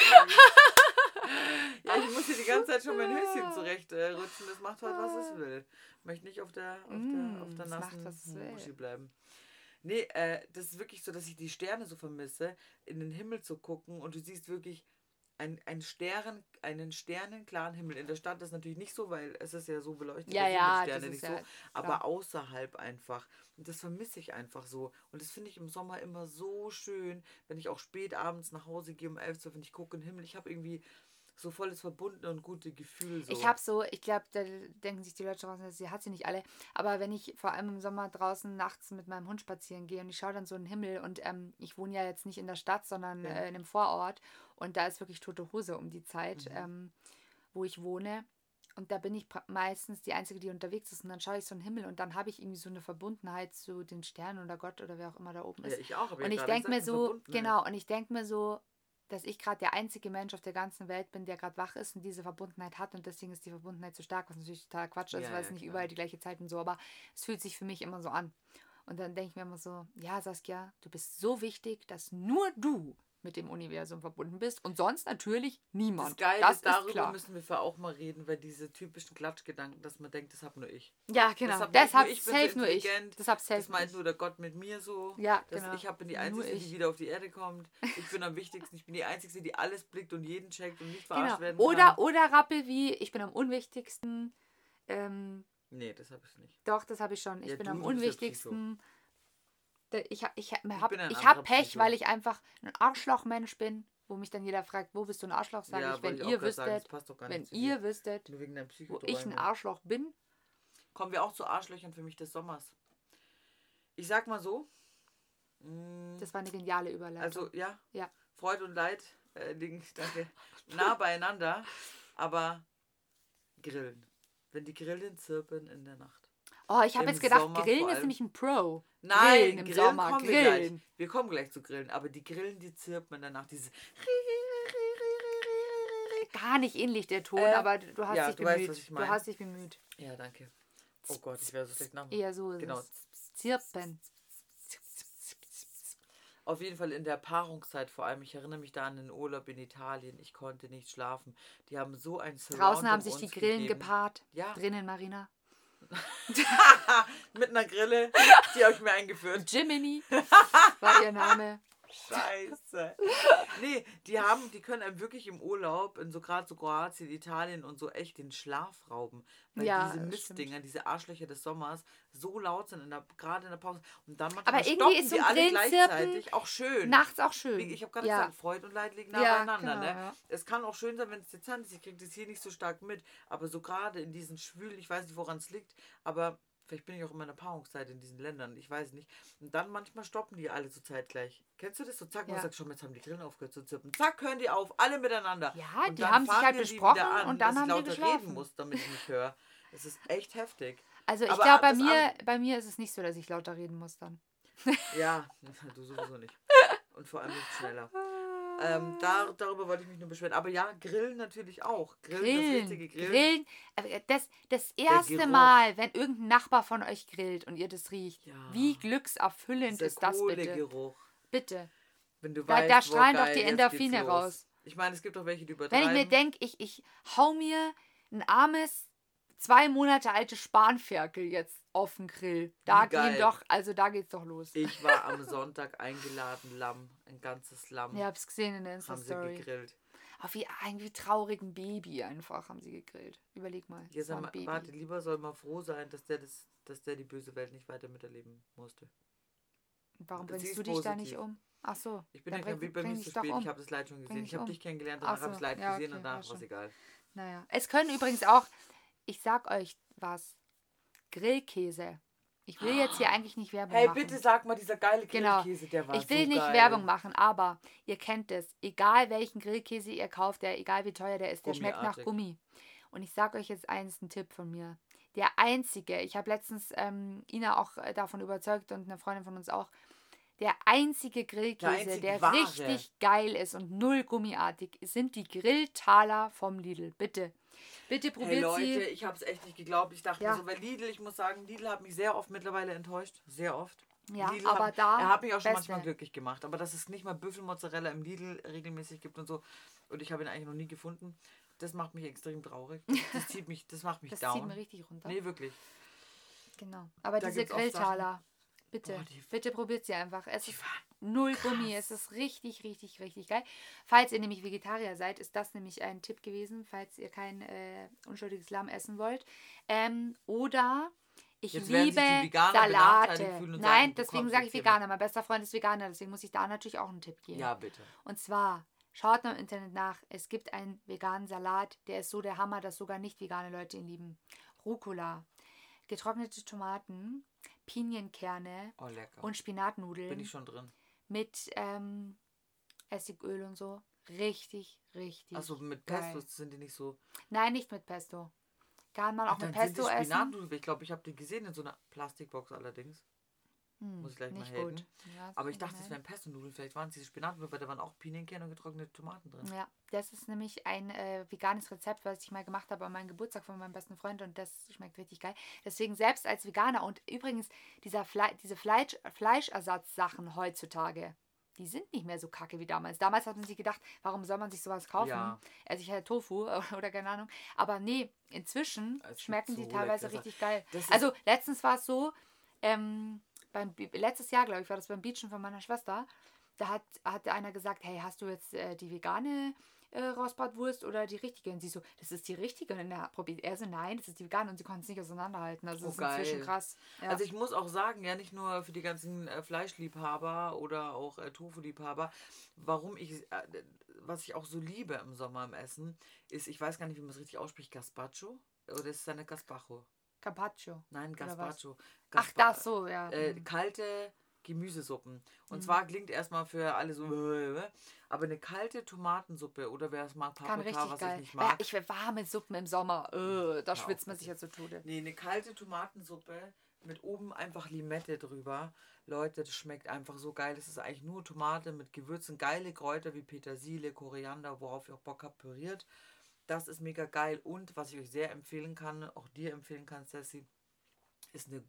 Ja, ich muss hier die ganze Zeit schon mein Höschen zurecht äh, rutschen. Das macht halt, was es will. Ich möchte nicht auf der, auf Mm, der, auf der es macht, nassen was es will. Muschi bleiben. Nee, äh, das ist wirklich so, dass ich die Sterne so vermisse, in den Himmel zu gucken und du siehst wirklich ein, ein Stern, einen sternenklaren Himmel. In der Stadt ist natürlich nicht so, weil es ist ja so beleuchtet, Ja, da sehen ja, die Sterne das nicht ist so, ja aber klar. außerhalb einfach. Und das vermisse ich einfach so. Und das finde ich im Sommer immer so schön, wenn ich auch spät abends nach Hause gehe um elf, zwölf und ich gucke in den Himmel. Ich habe irgendwie so volles verbundene und gute Gefühl. So. Ich habe so, ich glaube, da denken sich die Leute draußen, sie hat sie nicht alle, aber wenn ich vor allem im Sommer draußen nachts mit meinem Hund spazieren gehe und ich schaue dann so in den Himmel und ähm, ich wohne ja jetzt nicht in der Stadt, sondern Ja. äh, in einem Vorort und da ist wirklich tote Hose um die Zeit, Mhm. ähm, wo ich wohne und da bin ich pra- meistens die Einzige, die unterwegs ist und dann schaue ich so in den Himmel und dann habe ich irgendwie so eine Verbundenheit zu den Sternen oder Gott oder wer auch immer da oben ist. Ja, ich auch. hab ja Und ich gerade denke mir gesagt, so, Verbundenheit. genau, und ich denke mir so, dass ich gerade der einzige Mensch auf der ganzen Welt bin, der gerade wach ist und diese Verbundenheit hat und deswegen ist die Verbundenheit so stark, was natürlich total Quatsch ist, Ja, weil es ja, nicht klar. überall die gleiche Zeit und so, aber es fühlt sich für mich immer so an. Und dann denke ich mir immer so, ja Saskia, du bist so wichtig, dass nur du mit dem Universum verbunden bist und sonst natürlich niemand. Das Geile das ist, darüber ist klar. müssen wir für auch mal reden, weil diese typischen Klatschgedanken, dass man denkt, das hab nur ich. Ja, genau. Das hab Deshalb nur ich, bin safe so nur ich. intelligent, Deshalb safe Das meint ich. nur der Gott mit mir so. Ja, dass genau. Ich hab, bin die Nur Einzige, ich. die wieder auf die Erde kommt. Ich bin am wichtigsten. Ich bin die Einzige, die alles blickt und jeden checkt und nicht verarscht Genau. werden Oder, kann. oder Rappel wie, ich bin am unwichtigsten. Ähm, Nee, das habe ich nicht. Doch, das habe ich schon. Ich Ja, bin du, am du bist der unwichtigsten. Da- Ich, ha- ich, ha- hab, bin ein ich anderer hab Pech, Psycho. weil ich einfach ein Arschlochmensch bin, wo mich dann jeder fragt, wo bist du ein Arschloch? Sage Ja, ich, wenn wollte ich auch ihr grad sagen, das wüsstet, passt doch gar wenn nicht zu ihr dir. wüsstet, Nur wegen deinem wo ich ein Psychoträumen. Arschloch bin. Kommen wir auch zu Arschlöchern für mich des Sommers. Ich sag mal so. mh, Das war eine geniale Überleitung. Also, ja. Ja. Freude und Leid äh, liegen, danke, nah beieinander. Aber Grillen. Wenn die Grillen zirpen in der Nacht. oh, ich habe im jetzt gedacht, Sommer Grillen vor ist allem. nämlich ein Pro. Nein, Grillen im Grillen Sommer, kommen wir gleich. Grillen. Wir kommen gleich zu Grillen. Aber die Grillen, die zirpen in der Nacht. Dieses Gar nicht ähnlich der Ton, Äh, aber du hast ja, dich du weißt, bemüht. was ich Du mein. hast dich bemüht. Ja, danke. Oh Gott, ich wäre so schlecht nach. Eher so ist Genau. es. Zirpen. Auf jeden Fall in der Paarungszeit vor allem. Ich erinnere mich da an den Urlaub in Italien. Ich konnte nicht schlafen. Die haben so ein Surround Draußen haben um sich die uns Grillen gegeben. gepaart. Ja. Drinnen, Marina. Mit einer Grille. Die habe ich mir eingeführt. Jiminy war ihr Name. Scheiße. Nee, die haben, die können einem wirklich im Urlaub, in so gerade so Kroatien, Italien und so echt den Schlaf rauben. Weil Ja, diese das Mistdinger, diese Arschlöcher des Sommers so laut sind, in der, gerade in der Pause. Und dann manchmal Aber irgendwie stoppen ist so die ein alle Grillenzirpen gleichzeitig. Auch schön. Nachts auch schön. Wie- Ich habe gerade ja. gesagt, Freud und Leid liegen nah Ja, beieinander. genau, Ne? ja. Es kann auch schön sein, wenn es dezent ist. Ich kriege das hier nicht so stark mit. Aber so gerade in diesen Schwülen, ich weiß nicht, woran es liegt, aber vielleicht bin ich auch in meiner Paarungszeit in diesen Ländern, ich weiß nicht. Und dann manchmal stoppen die alle so zeitgleich. Kennst du das? So zack, man Ja. sagt schon, jetzt haben die Grillen aufgehört zu zirpen. Zack, hören die auf, alle miteinander. Ja, und die dann haben sich fangen halt die besprochen wieder an, und dann dass haben ich die lauter geschlafen. reden muss, damit ich mich höre. Es ist echt heftig. Also ich Aber glaube, bei das mir, bei mir ist es nicht so, dass ich lauter reden muss dann. Ja, du sowieso nicht. und vor allem nicht schneller. Ähm, da, darüber wollte ich mich nur beschweren. Aber ja, Grillen natürlich auch. Grillen, das Grillen, richtige Grillen. Grillen. Aber Das, das erste Geruch. Mal, wenn irgendein Nachbar von euch grillt und ihr das riecht, Ja. wie glückserfüllend Dieser ist das bitte? Kohlegeruch. Bitte. Wenn du Da, weißt, da boah, strahlen doch geil, die jetzt Endorphine geht's los. raus. Ich meine, es gibt auch welche, die Wenn übertreiben. ich mir denke, ich, ich hau mir ein armes, zwei Monate altes Spanferkel jetzt auf den Grill. Da Wie geil. gehen doch, also da geht's doch los. Ich war am Sonntag eingeladen, Lamm, ein ganzes Lamm, Ich hab's gesehen in der haben sie Insta-Story. gegrillt. Auf wie irgendwie traurigen Baby einfach haben sie gegrillt. Überleg mal. Ja, das war sag ein mal, Baby. warte, lieber soll man froh sein, dass der, das, dass der die böse Welt nicht weiter miterleben musste. Warum sie bringst ist du dich da positiv. nicht um? Ach so. Ich bin dann ja kein bring, Weg, bei bring mir ist dich zu doch spät, um. ich habe das Leid schon Bring gesehen. dich Ich habe um. dich kennengelernt, Ach danach habe so, ich das Leid ja, gesehen okay, und danach war war es schon. egal. Naja. Es können übrigens auch, ich sag euch was, Grillkäse. Ich will jetzt hier eigentlich nicht Werbung Hey, machen. bitte sag mal, dieser geile Genau. Grillkäse, der war Ich will so nicht geil. Werbung machen, aber ihr kennt es. Egal welchen Grillkäse ihr kauft, der, egal wie teuer der ist, der schmeckt nach Gummiartig. Gummi. Und ich sag euch jetzt eins, ein Tipp von mir. Der einzige, ich habe letztens ähm, Ina auch äh, davon überzeugt und eine Freundin von uns auch, der einzige Grillkäse, einzig der wahre. richtig geil ist und null gummiartig, sind die Grilltaler vom Lidl. Bitte. Bitte probiert Hey Leute, sie. ich habe es echt nicht geglaubt. Ich dachte Ja. mir so, weil Lidl, ich muss sagen, Lidl hat mich sehr oft mittlerweile enttäuscht. Sehr oft. Ja, Lidl aber hat, da er hat mich auch schon Beste. manchmal glücklich gemacht. Aber dass es nicht mal Büffelmozzarella im Lidl regelmäßig gibt und so. Und ich habe ihn eigentlich noch nie gefunden. Das macht mich extrem traurig. Das zieht mich, das macht mich Das down. zieht mir richtig runter. Nee, wirklich. Genau. Aber Da diese gibt's auch Grilltaler, bitte, Boah, die- bitte probiert sie einfach. Es Die ist waren null Gummi, es ist richtig, richtig, richtig geil. Falls ihr nämlich Vegetarier seid, ist das nämlich ein Tipp gewesen, falls ihr kein äh, unschuldiges Lamm essen wollt. Ähm, oder ich Jetzt werden liebe sich die Veganer Salate. benachteiligt fühlen und Nein, sagen, du deswegen kommst sage jetzt ich hier Veganer. Mein bester Freund ist Veganer, deswegen muss ich da natürlich auch einen Tipp geben. Ja, bitte. Und zwar, schaut mal im Internet nach, es gibt einen veganen Salat, der ist so der Hammer, dass sogar nicht vegane Leute ihn lieben. Rucola, getrocknete Tomaten, Pinienkerne Oh, lecker. und Spinatnudeln Bin ich schon drin. mit ähm, Essigöl und so. Richtig, richtig Achso, mit geil. Pesto sind die nicht so. Nein, nicht mit Pesto. Kann man auch Dann mit sind Pesto die essen. Spinatnudeln. Ich glaube, ich habe die gesehen in so einer Plastikbox allerdings. Hm, Muss ich gleich mal nicht helfen. gut. Ja, Aber ich kann dachte, es sein. wären Pesto-Nudeln. Vielleicht waren es diese Spinatnudeln, weil da waren auch Pinienkerne und getrocknete Tomaten drin. Ja, das ist nämlich ein äh, veganes Rezept, was ich mal gemacht habe an meinem Geburtstag von meinem besten Freund und das schmeckt richtig geil. Deswegen selbst als Veganer und übrigens dieser Fle diese Fleisch Fleischersatzsachen heutzutage, die sind nicht mehr so kacke wie damals. Damals hat man sich gedacht, warum soll man sich sowas kaufen? Ja. Also ich hatte Tofu oder keine Ahnung. Aber nee, inzwischen Es gibt schmecken die so teilweise leckere richtig geil. Das ist- Also letztens war es so, ähm, beim, Bi- letztes Jahr, glaube ich, war das beim Beachen von meiner Schwester. Da hat, hat einer gesagt, hey, hast du jetzt äh, die vegane äh, Rostbratwurst oder die richtige? Und sie so, das ist die richtige. Und dann probiert er so, nein, das ist die vegane. Und sie konnten es nicht auseinanderhalten. Also das Oh, ist inzwischen geil. krass. Ja. Also ich muss auch sagen, ja, nicht nur für die ganzen äh, Fleischliebhaber oder auch äh, Tofu-Liebhaber, warum ich, äh, was ich auch so liebe im Sommer im Essen, ist, ich weiß gar nicht, wie man es richtig ausspricht, Gazpacho? Oder ist es eine Gazpacho? Carpaccio. Nein, Oder was? Gazpacho. Ach, Gazpa- das so, ja. Äh, Mhm. kalte Gemüsesuppen. Und Mhm. zwar klingt erstmal für alle so, aber eine kalte Tomatensuppe oder wer es mag, Kann Paprika, richtig was geil. ich nicht Ja, mag. ich will warme Suppen im Sommer. Äh, da auf, schwitzt man bitte. sich ja zu Tode. Nee, eine kalte Tomatensuppe mit oben einfach Limette drüber. Leute, das schmeckt einfach so geil. Das ist eigentlich nur Tomate mit Gewürzen, geile Kräuter wie Petersilie, Koriander, worauf ihr auch Bock habt, püriert. Das ist mega geil. Und was ich euch sehr empfehlen kann, auch dir empfehlen kann, Sassy, ist eine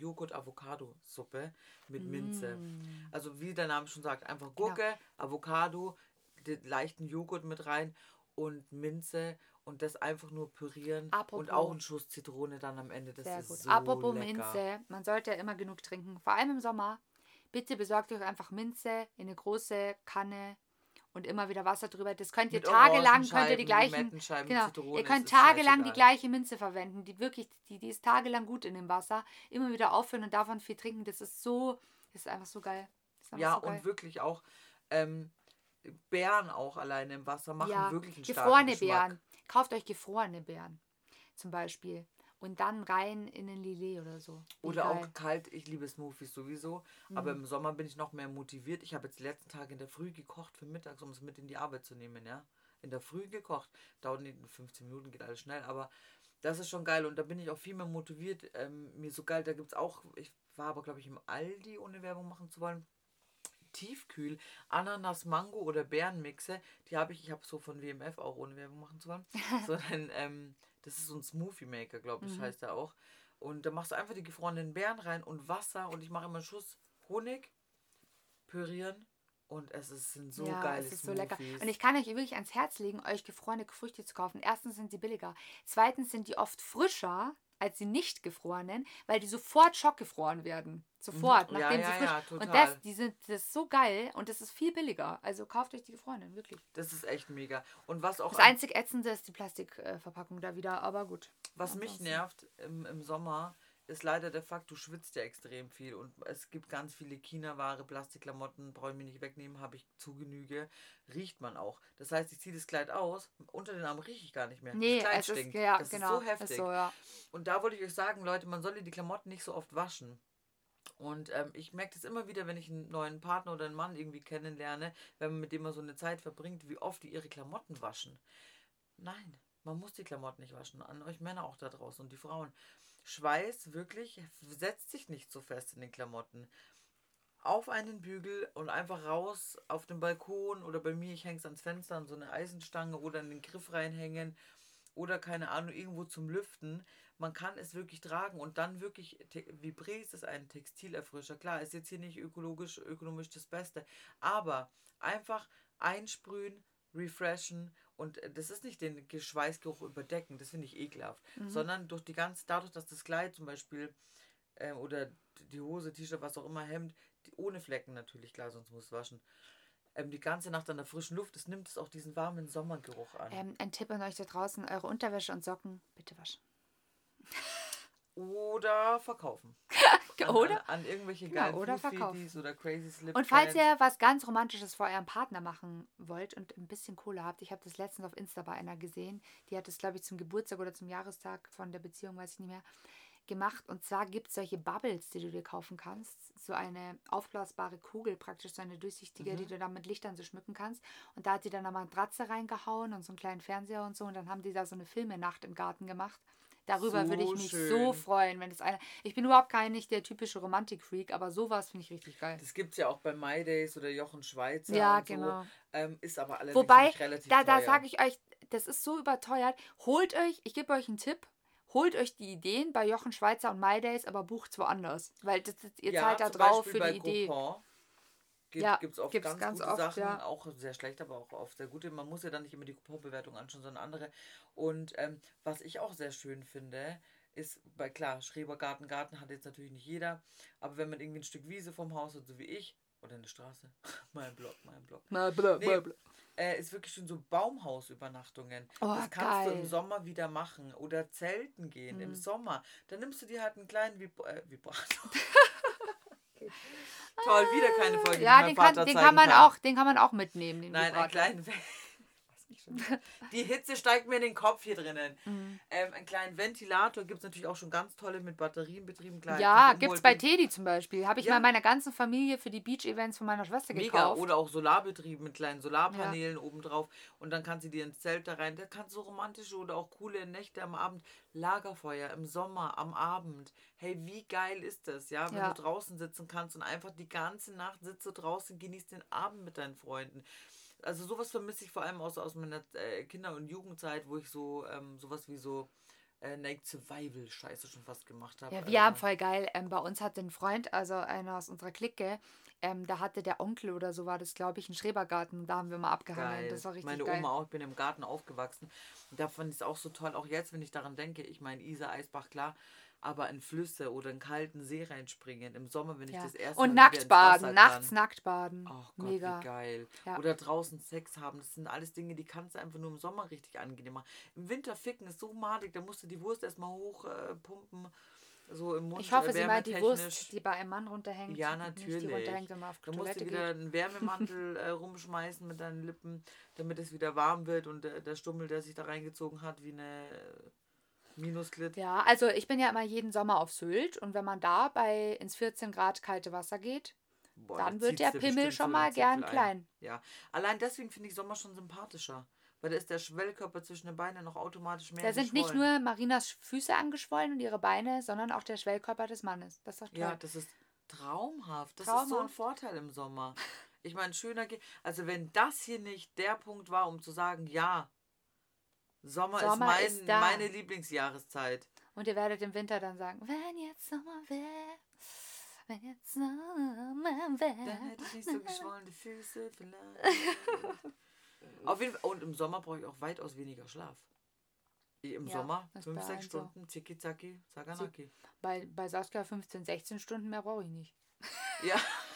Gurken-Joghurt-Avocado-Suppe mit Minze. Mm. Also wie der Name schon sagt, einfach Gurke, Avocado, den leichten Joghurt mit rein und Minze und das einfach nur pürieren Apropos- und auch einen Schuss Zitrone dann am Ende. Das Sehr ist gut. so Apropos lecker. Minze, man sollte ja immer genug trinken. Vor allem im Sommer. Bitte besorgt euch einfach Minze in eine große Kanne und immer wieder Wasser drüber. Das könnt ihr Mit tagelang, könnt ihr die Orangenscheiben, gleichen, Limettenscheiben, genau, Zitrone, ihr es könnt ist tagelang die scheißegal. gleiche Minze verwenden. Die wirklich, die, die ist tagelang gut in dem Wasser. Immer wieder auffüllen und davon viel trinken. Das ist so, das ist einfach so geil. Das ist einfach Ja, so geil. und wirklich auch ähm, Beeren auch alleine im Wasser machen Ja, wirklich einen starken gefrorene Geschmack. Beeren. Kauft euch gefrorene Beeren zum Beispiel. Und dann rein in den Lillet oder so. Wie Oder geil. auch kalt, ich liebe Smoothies sowieso, aber im Sommer bin ich noch mehr motiviert. Ich habe jetzt die letzten Tage in der Früh gekocht für mittags, um es mit in die Arbeit zu nehmen, ja. In der Früh gekocht. Dauert nicht fünfzehn Minuten, geht alles schnell, aber das ist schon geil und da bin ich auch viel mehr motiviert. Ähm, mir so geil, da gibt es auch, ich war aber glaube ich im Aldi, ohne Werbung machen zu wollen, tiefkühl Ananas, Mango oder Beerenmixe. Die habe ich, ich habe so von W M F auch, ohne Werbung machen zu wollen. So ein, ähm, das ist so ein Smoothie Maker, glaube ich, Mhm. heißt der auch. Und da machst du einfach die gefrorenen Beeren rein und Wasser und ich mache immer einen Schuss Honig, pürieren und es ist, sind so Ja, geile es ist so lecker. Smoothies. Und ich kann euch wirklich ans Herz legen, euch gefrorene Früchte zu kaufen. Erstens sind sie billiger. Zweitens sind die oft frischer als die nicht gefrorenen, weil die sofort schockgefroren werden. Sofort, Mhm. Ja, nachdem ja, sie frisch. ja, Und total. das, die sind, das ist so geil und das ist viel billiger. Also kauft euch die gefrorenen, wirklich. Das ist echt mega. Und was auch Das an- einzig Ätzende ist die Plastikverpackung da wieder, aber gut. was mich Ansonsten- nervt im, im Sommer, ist leider der Fakt, du schwitzt ja extrem viel und es gibt ganz viele China-Ware, Plastikklamotten, brauche ich mir nicht wegnehmen, habe ich zu Genüge, riecht man auch. Das heißt, ich ziehe das Kleid aus, unter den Armen rieche ich gar nicht mehr. Nee, das Kleid es ist, stinkt. ja, das genau. ist so heftig. Ist so, ja. Und da wollte ich euch sagen, Leute, man solle die Klamotten nicht so oft waschen. Und ähm, ich merke das immer wieder, wenn ich einen neuen Partner oder einen Mann irgendwie kennenlerne, wenn man mit dem mal so eine Zeit verbringt, wie oft die ihre Klamotten waschen. Nein, man muss die Klamotten nicht waschen. An euch Männer auch da draußen und die Frauen. Schweiß wirklich setzt sich nicht so fest in den Klamotten. Auf einen Bügel und einfach raus auf den Balkon oder bei mir, ich hänge es ans Fenster an so eine Eisenstange oder in den Griff reinhängen oder keine Ahnung, irgendwo zum Lüften. Man kann es wirklich tragen und dann wirklich, Vibres ist ein Textilerfrischer. Klar, ist jetzt hier nicht ökologisch, ökonomisch das Beste, aber einfach einsprühen, refreshen und das ist nicht den Schweißgeruch überdecken, das finde ich ekelhaft, Mhm. sondern durch die ganze, dadurch, dass das Kleid zum Beispiel ähm, oder die Hose, T-Shirt, was auch immer, Hemd, die, ohne Flecken natürlich, klar, sonst muss es waschen, ähm, die ganze Nacht an der frischen Luft, es nimmt es auch diesen warmen Sommergeruch an. Ähm, ein Tipp an euch da draußen, eure Unterwäsche und Socken bitte waschen. Oder verkaufen. An, Oder? An, an irgendwelche Genau, geilen oder Fußfetis verkaufen. oder Crazy Slip. Und falls Fans. ihr was ganz Romantisches vor eurem Partner machen wollt und ein bisschen Kohle habt, ich habe das letztens auf Insta bei einer gesehen, die hat das, glaube ich, zum Geburtstag oder zum Jahrestag von der Beziehung, weiß ich nicht mehr, gemacht. Und zwar gibt es solche Bubbles, die du dir kaufen kannst. So eine aufblasbare Kugel, praktisch so eine durchsichtige, Mhm. die du dann mit Lichtern so schmücken kannst. Und da hat die dann eine Matratze reingehauen und so einen kleinen Fernseher und so. Und dann haben die da so eine Filmenacht im Garten gemacht. Darüber So würde ich mich schön. so freuen, wenn das einer. Ich bin überhaupt kein nicht der typische Romantik-Freak, aber sowas finde ich richtig geil. Das gibt es ja auch bei My Days oder Jochen Schweizer. Ja, und so. genau. Ähm, ist aber allerdings Wobei, nicht relativ da, da teuer. sage ich euch, das ist so überteuert. Holt euch, ich gebe euch einen Tipp, holt euch die Ideen bei Jochen Schweizer und My Days, aber bucht's woanders. Weil das, das, ihr ja, zahlt da zum drauf Beispiel für bei die Idee. Groupon gibt Ja, es oft gibt's ganz, ganz gute oft, Sachen, ja. auch sehr schlecht, aber auch oft sehr gute. Man muss ja dann nicht immer die Coupon-Bewertung anschauen, sondern andere. Und ähm, was ich auch sehr schön finde, ist, bei klar, Schrebergarten, Garten hat jetzt natürlich nicht jeder, aber wenn man irgendwie ein Stück Wiese vom Haus hat, so wie ich, oder eine Straße, mein Block, mein Block, Na, bla, Nee. bla, bla. äh, ist wirklich schon so Baumhausübernachtungen. Oh, das kannst du geil. im Sommer wieder machen oder zelten gehen im Mhm. Sommer. Dann nimmst du dir halt einen kleinen Vib äh, Vibrator. Toll, wieder keine Folge, die Ja, mein den Vater kann, den zeigen kann man kann. auch, den kann man auch mitnehmen. Den Nein, einen Vibrator. kleinen. Ve- Was ich schon wieder- Die Hitze steigt mir in den Kopf hier drinnen. Mhm. Ähm, einen kleinen Ventilator gibt es natürlich auch schon ganz tolle mit Batterien betrieben. Klein, Ja, die gibt's Umwelt- bei Teddy zum Beispiel. Habe ich Ja. mal meiner ganzen Familie für die Beach-Events von meiner Schwester Mega, gekauft. oder auch Solarbetrieben mit kleinen Solarpanelen obendrauf und dann kannst du dir ins Zelt da rein. Da kannst du so romantische oder auch coole Nächte am Abend, Lagerfeuer im Sommer am Abend. Hey, wie geil ist das, ja? Wenn Ja. du draußen sitzen kannst und einfach die ganze Nacht sitzt du draußen, genießt den Abend mit deinen Freunden. Also sowas vermisse ich vor allem aus, aus meiner äh, Kinder- und Jugendzeit, wo ich so ähm, sowas wie so äh, Naked Survival Scheiße schon fast gemacht habe. Ja, wir haben also. voll geil. Ähm, bei uns hatte ein Freund, also einer aus unserer Clique, ähm, da hatte der Onkel oder so war das, glaube ich, einen Schrebergarten. Da haben wir mal abgehangen. Geil. Das war richtig Meine geil. Oma auch, ich bin im Garten aufgewachsen. Und da fand ich es auch so toll, auch jetzt, wenn ich daran denke, ich meine, Isar, Eisbach, klar, aber in Flüsse oder in kalten See reinspringen, im Sommer, wenn ich Ja. das erste Und Mal nackt wieder ins baden, Wasser nachts kann. nackt baden. Oh Gott, Mega. wie geil. Ja. Oder draußen Sex haben, das sind alles Dinge, die kannst du einfach nur im Sommer richtig angenehm machen. Im Winter ficken ist so madig, da musst du die Wurst erstmal hoch äh, pumpen, so im Mund. Ich hoffe, äh, sie meint die wärmetechnisch. Wurst, die bei einem Mann runterhängt. Ja, und Nicht die natürlich. runterhängt, wenn man auf Da die musst du Toilette wieder geht. einen Wärmemantel äh, rumschmeißen mit deinen Lippen, damit es wieder warm wird und der, der Stummel, der sich da reingezogen hat, wie eine äh, Minusklit. Ja, also ich bin ja immer jeden Sommer auf Sylt und wenn man da bei ins vierzehn Grad kalte Wasser geht, Boah, dann da wird der zieht's dir Pimmel bestimmt schon so mal den gern Zipfel ein. klein. Ja, allein deswegen finde ich Sommer schon sympathischer, weil da ist der Schwellkörper zwischen den Beinen noch automatisch mehr Da sind nicht geschwollen. nur Marinas Füße angeschwollen und ihre Beine, sondern auch der Schwellkörper des Mannes. Das ist doch toll. Ja, das ist traumhaft. Das ist so ein Traumhaft. Vorteil im Sommer. Ich meine, schöner geht. Also wenn das hier nicht der Punkt war, um zu sagen, ja, Sommer, ist, Sommer mein, ist da. meine Lieblingsjahreszeit. Und ihr werdet im Winter dann sagen, wenn jetzt Sommer wäre, wenn jetzt Sommer Dann wäre. hätte ich nicht so geschwollene Füße vielleicht. Auf jeden Fall. Und im Sommer brauche ich auch weitaus weniger Schlaf. Im Ja, Sommer das fünf, bei sechs allen so. Stunden, zicki zacki, zaganaki. Bei, bei Saskia fünfzehn, sechzehn Stunden mehr brauche ich nicht. Ja.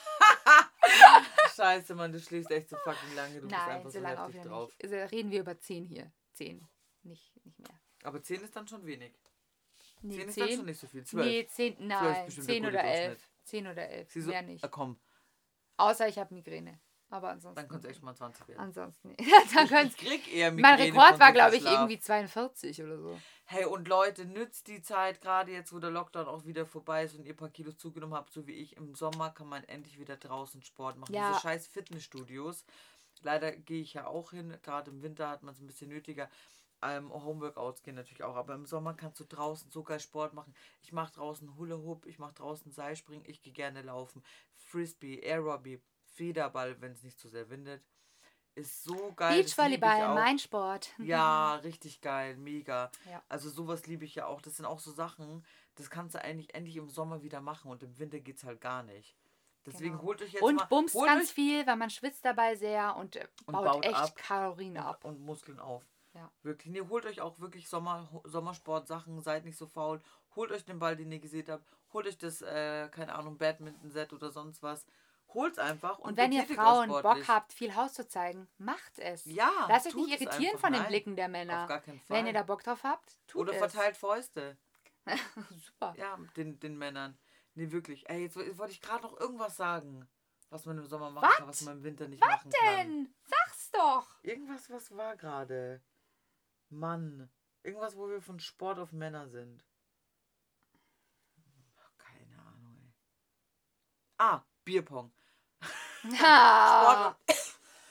Scheiße, Mann, du schläfst echt so fucking lange. Du bist Nein, einfach so so lange auch heftig wieder drauf. nicht. Also reden wir über zehn hier. zehn, nicht, nicht mehr. Aber zehn ist dann schon wenig. Nee, zehn ist dann zehn? schon nicht so viel. zwölf. Nee, zehn, zwölf nein, bestimmt der zehn gute oder elf. Durchschnitt. zehn oder elf, Siehst du? mehr nicht. Ah, komm, Außer ich habe Migräne. Aber ansonsten. dann kannst du echt mal zwanzig werden. Ansonsten nicht. dann Ich, könnt's, ich krieg eher mein Migräne Rekord von war, so viel glaube ich, Schlaf. irgendwie zweiundvierzig oder so. Hey, und Leute, nützt die Zeit, gerade jetzt, wo der Lockdown auch wieder vorbei ist und ihr ein paar Kilos zugenommen habt, so wie ich. Im Sommer kann man endlich wieder draußen Sport machen. Ja. Diese scheiß Fitnessstudios. Leider gehe ich ja auch hin. Gerade im Winter hat man es ein bisschen nötiger. Ähm, Homeworkouts gehen natürlich auch. Aber im Sommer kannst du draußen so geil Sport machen. Ich mache draußen Hula Hoop, ich mache draußen Seilspringen, ich gehe gerne laufen. Frisbee, Aerobic, Federball, wenn es nicht zu sehr windet. Ist so geil. das lieb ich Beachvolleyball, auch. mein Sport. Ja, richtig geil, mega. Ja. Also sowas liebe ich ja auch. Das sind auch so Sachen, das kannst du eigentlich endlich im Sommer wieder machen und im Winter geht's halt gar nicht. Deswegen Genau. holt euch jetzt Und mal... bumst holt ganz euch viel, weil man schwitzt dabei sehr und, äh, Und baut, baut echt ab. Kalorien ab. und, und Muskeln auf. Ja. Wirklich. Nee, holt euch auch wirklich Sommer, Sommersport-Sachen, seid nicht so faul. Holt euch den Ball, den ihr gesehen habt. Holt euch das, äh, keine Ahnung, Badminton-Set oder sonst was. Holt's einfach. Und, Und wenn ihr betätigt euch Frauen sportlich. Bock habt, viel Haus zu zeigen, macht es. Ja, Lasst euch tut nicht es irritieren einfach. von den Nein, Blicken der Männer. Auf gar keinen Fall. Wenn ihr da Bock drauf habt, tut Oder es. verteilt Fäuste. Super. Ja, den, den Männern. Nee, wirklich. Ey, jetzt, jetzt wollte ich gerade noch irgendwas sagen, was man im Sommer machen Was? kann, was man im Winter nicht machen kann. Denn, sag's doch. Irgendwas, was war gerade? Mann. Irgendwas, wo wir von Sport auf Männer sind. Ach, keine Ahnung, ey. Ah, Bierpong. Ah, Sport.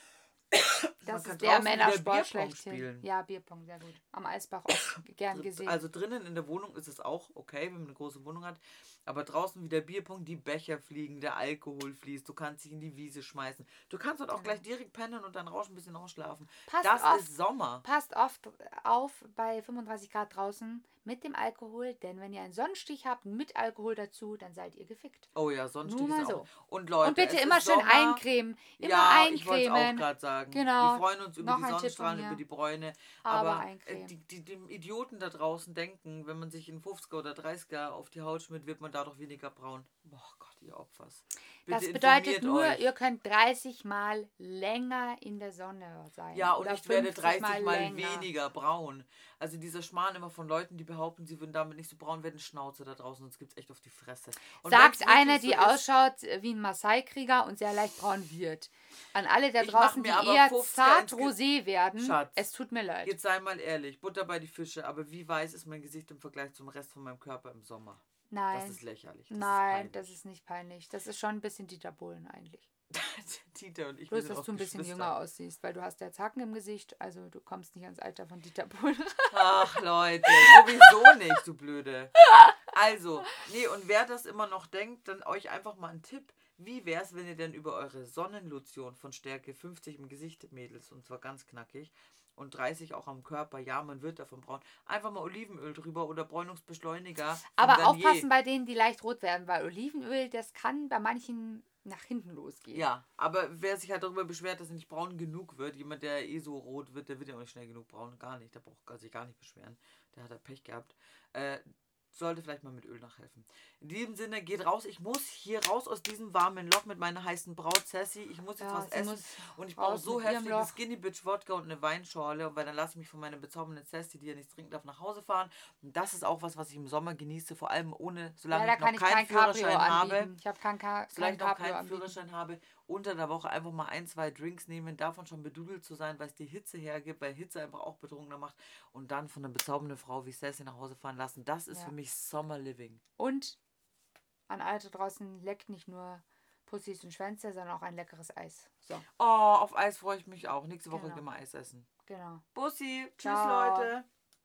Man das kann ist der draußen wieder Männersport Bierpong schlechthin. spielen. Ja, Bierpong, sehr gut. Am Eisbach auch gern gesehen. Also drinnen in der Wohnung ist es auch okay, wenn man eine große Wohnung hat. Aber draußen wieder Bierpong, die Becher fliegen, der Alkohol fließt, du kannst dich in die Wiese schmeißen. Du kannst dort auch Genau. gleich direkt pennen und dann rausch ein bisschen ausschlafen. Passt Das auf, ist Sommer. passt oft auf bei fünfunddreißig Grad draußen mit dem Alkohol, denn wenn ihr einen Sonnenstich habt mit Alkohol dazu, dann seid ihr gefickt. Oh ja, Sonnenstich Nur mal ist auch. so. Und Leute, Und bitte es immer ist schön Sommer. eincremen. Immer Ja, ich wollte es auch eincremen. gerade sagen. Genau. Wir freuen uns über Noch die ein Tipp von Sonnenstrahlen, mir. über die Bräune. Aber Aber äh, eincremen. die, die, die Idioten da draußen denken, wenn man sich in fünfziger oder dreißiger auf die Haut schmiert, wird man dadurch weniger braun. Boah Gott, ihr Opfers. Bitte Das bedeutet informiert nur, euch. ihr könnt dreißig Mal länger in der Sonne sein. Ja, und Oder ich werde fünfzig dreißig Mal länger. weniger braun. Also dieser Schmarrn immer von Leuten, die behaupten, sie würden damit nicht so braun werden, Schnauze da draußen, sonst gibt es echt auf die Fresse. Und wenn's Sagt wirklich einer, so die ist, ausschaut wie ein Maasai-Krieger und sehr leicht braun wird. An alle da Ich mach draußen, die mir aber eher fünfziger zart ins Ge- rosé werden, Schatz, es tut mir leid. Jetzt sei mal ehrlich, Butter bei die Fische, aber wie weiß ist mein Gesicht im Vergleich zum Rest von meinem Körper im Sommer? Nein, Das ist lächerlich. Das nein, ist das ist nicht peinlich. Das ist schon ein bisschen Dieter Bohlen eigentlich. peinlich. Dieter und ich, wir Bloß, sind dass auch du ein bisschen Geschwister. jünger aussiehst, weil du hast jetzt Haken im Gesicht, also du kommst nicht ans Alter von Dieter Bohlen. Ach Leute, sowieso nicht, du Blöde. Also, nee, und wer das immer noch denkt, dann euch einfach mal ein Tipp. Wie wär's, wenn ihr denn über eure Sonnenlotion von Stärke fünfzig im Gesicht, Mädels, und zwar ganz knackig, und dreißig auch am Körper, ja, man wird davon braun, einfach mal Olivenöl drüber oder Bräunungsbeschleuniger. von Aber Garnier. aufpassen bei denen, die leicht rot werden, weil Olivenöl, das kann bei manchen nach hinten losgehen. Ja, aber wer sich halt darüber beschwert, dass er nicht braun genug wird, jemand, der eh so rot wird, der wird ja auch nicht schnell genug braun, gar nicht, der braucht sich gar nicht beschweren, der hat halt Pech gehabt, äh, sollte vielleicht mal mit Öl nachhelfen. In diesem Sinne, geht raus, ich muss hier raus aus diesem warmen Loch mit meiner heißen Braut Sassy, ich muss jetzt Ja, was sie essen muss und ich brauche raus so mit ihrem heftigen Loch. Skinny Bitch Wodka und eine Weinschorle, weil dann lasse ich mich von meiner bezaubernden Sassy, die ja nichts trinken darf, nach Hause fahren und das ist auch was, was ich im Sommer genieße, vor allem ohne, solange Leider ich noch kann ich keinen kein Cabrio Führerschein habe. anbieten. Ich habe kein, Ka Solange kein ich noch Cabrio keinen anbieten. Führerschein habe, unter der Woche einfach mal ein, zwei Drinks nehmen, davon schon bedudelt zu sein, weil es die Hitze hergibt, weil Hitze einfach auch betrunkener macht und dann von einer bezaubernden Frau wie Sassy nach Hause fahren lassen. Das ist Ja. für mich Summer Living. Und an alle da draußen, leckt nicht nur Pussys und Schwänze, sondern auch ein leckeres Eis. So, Oh, auf Eis freue ich mich auch. Nächste Woche Genau. gehen wir Eis essen. genau. Bussi, tschüss Ciao. Leute.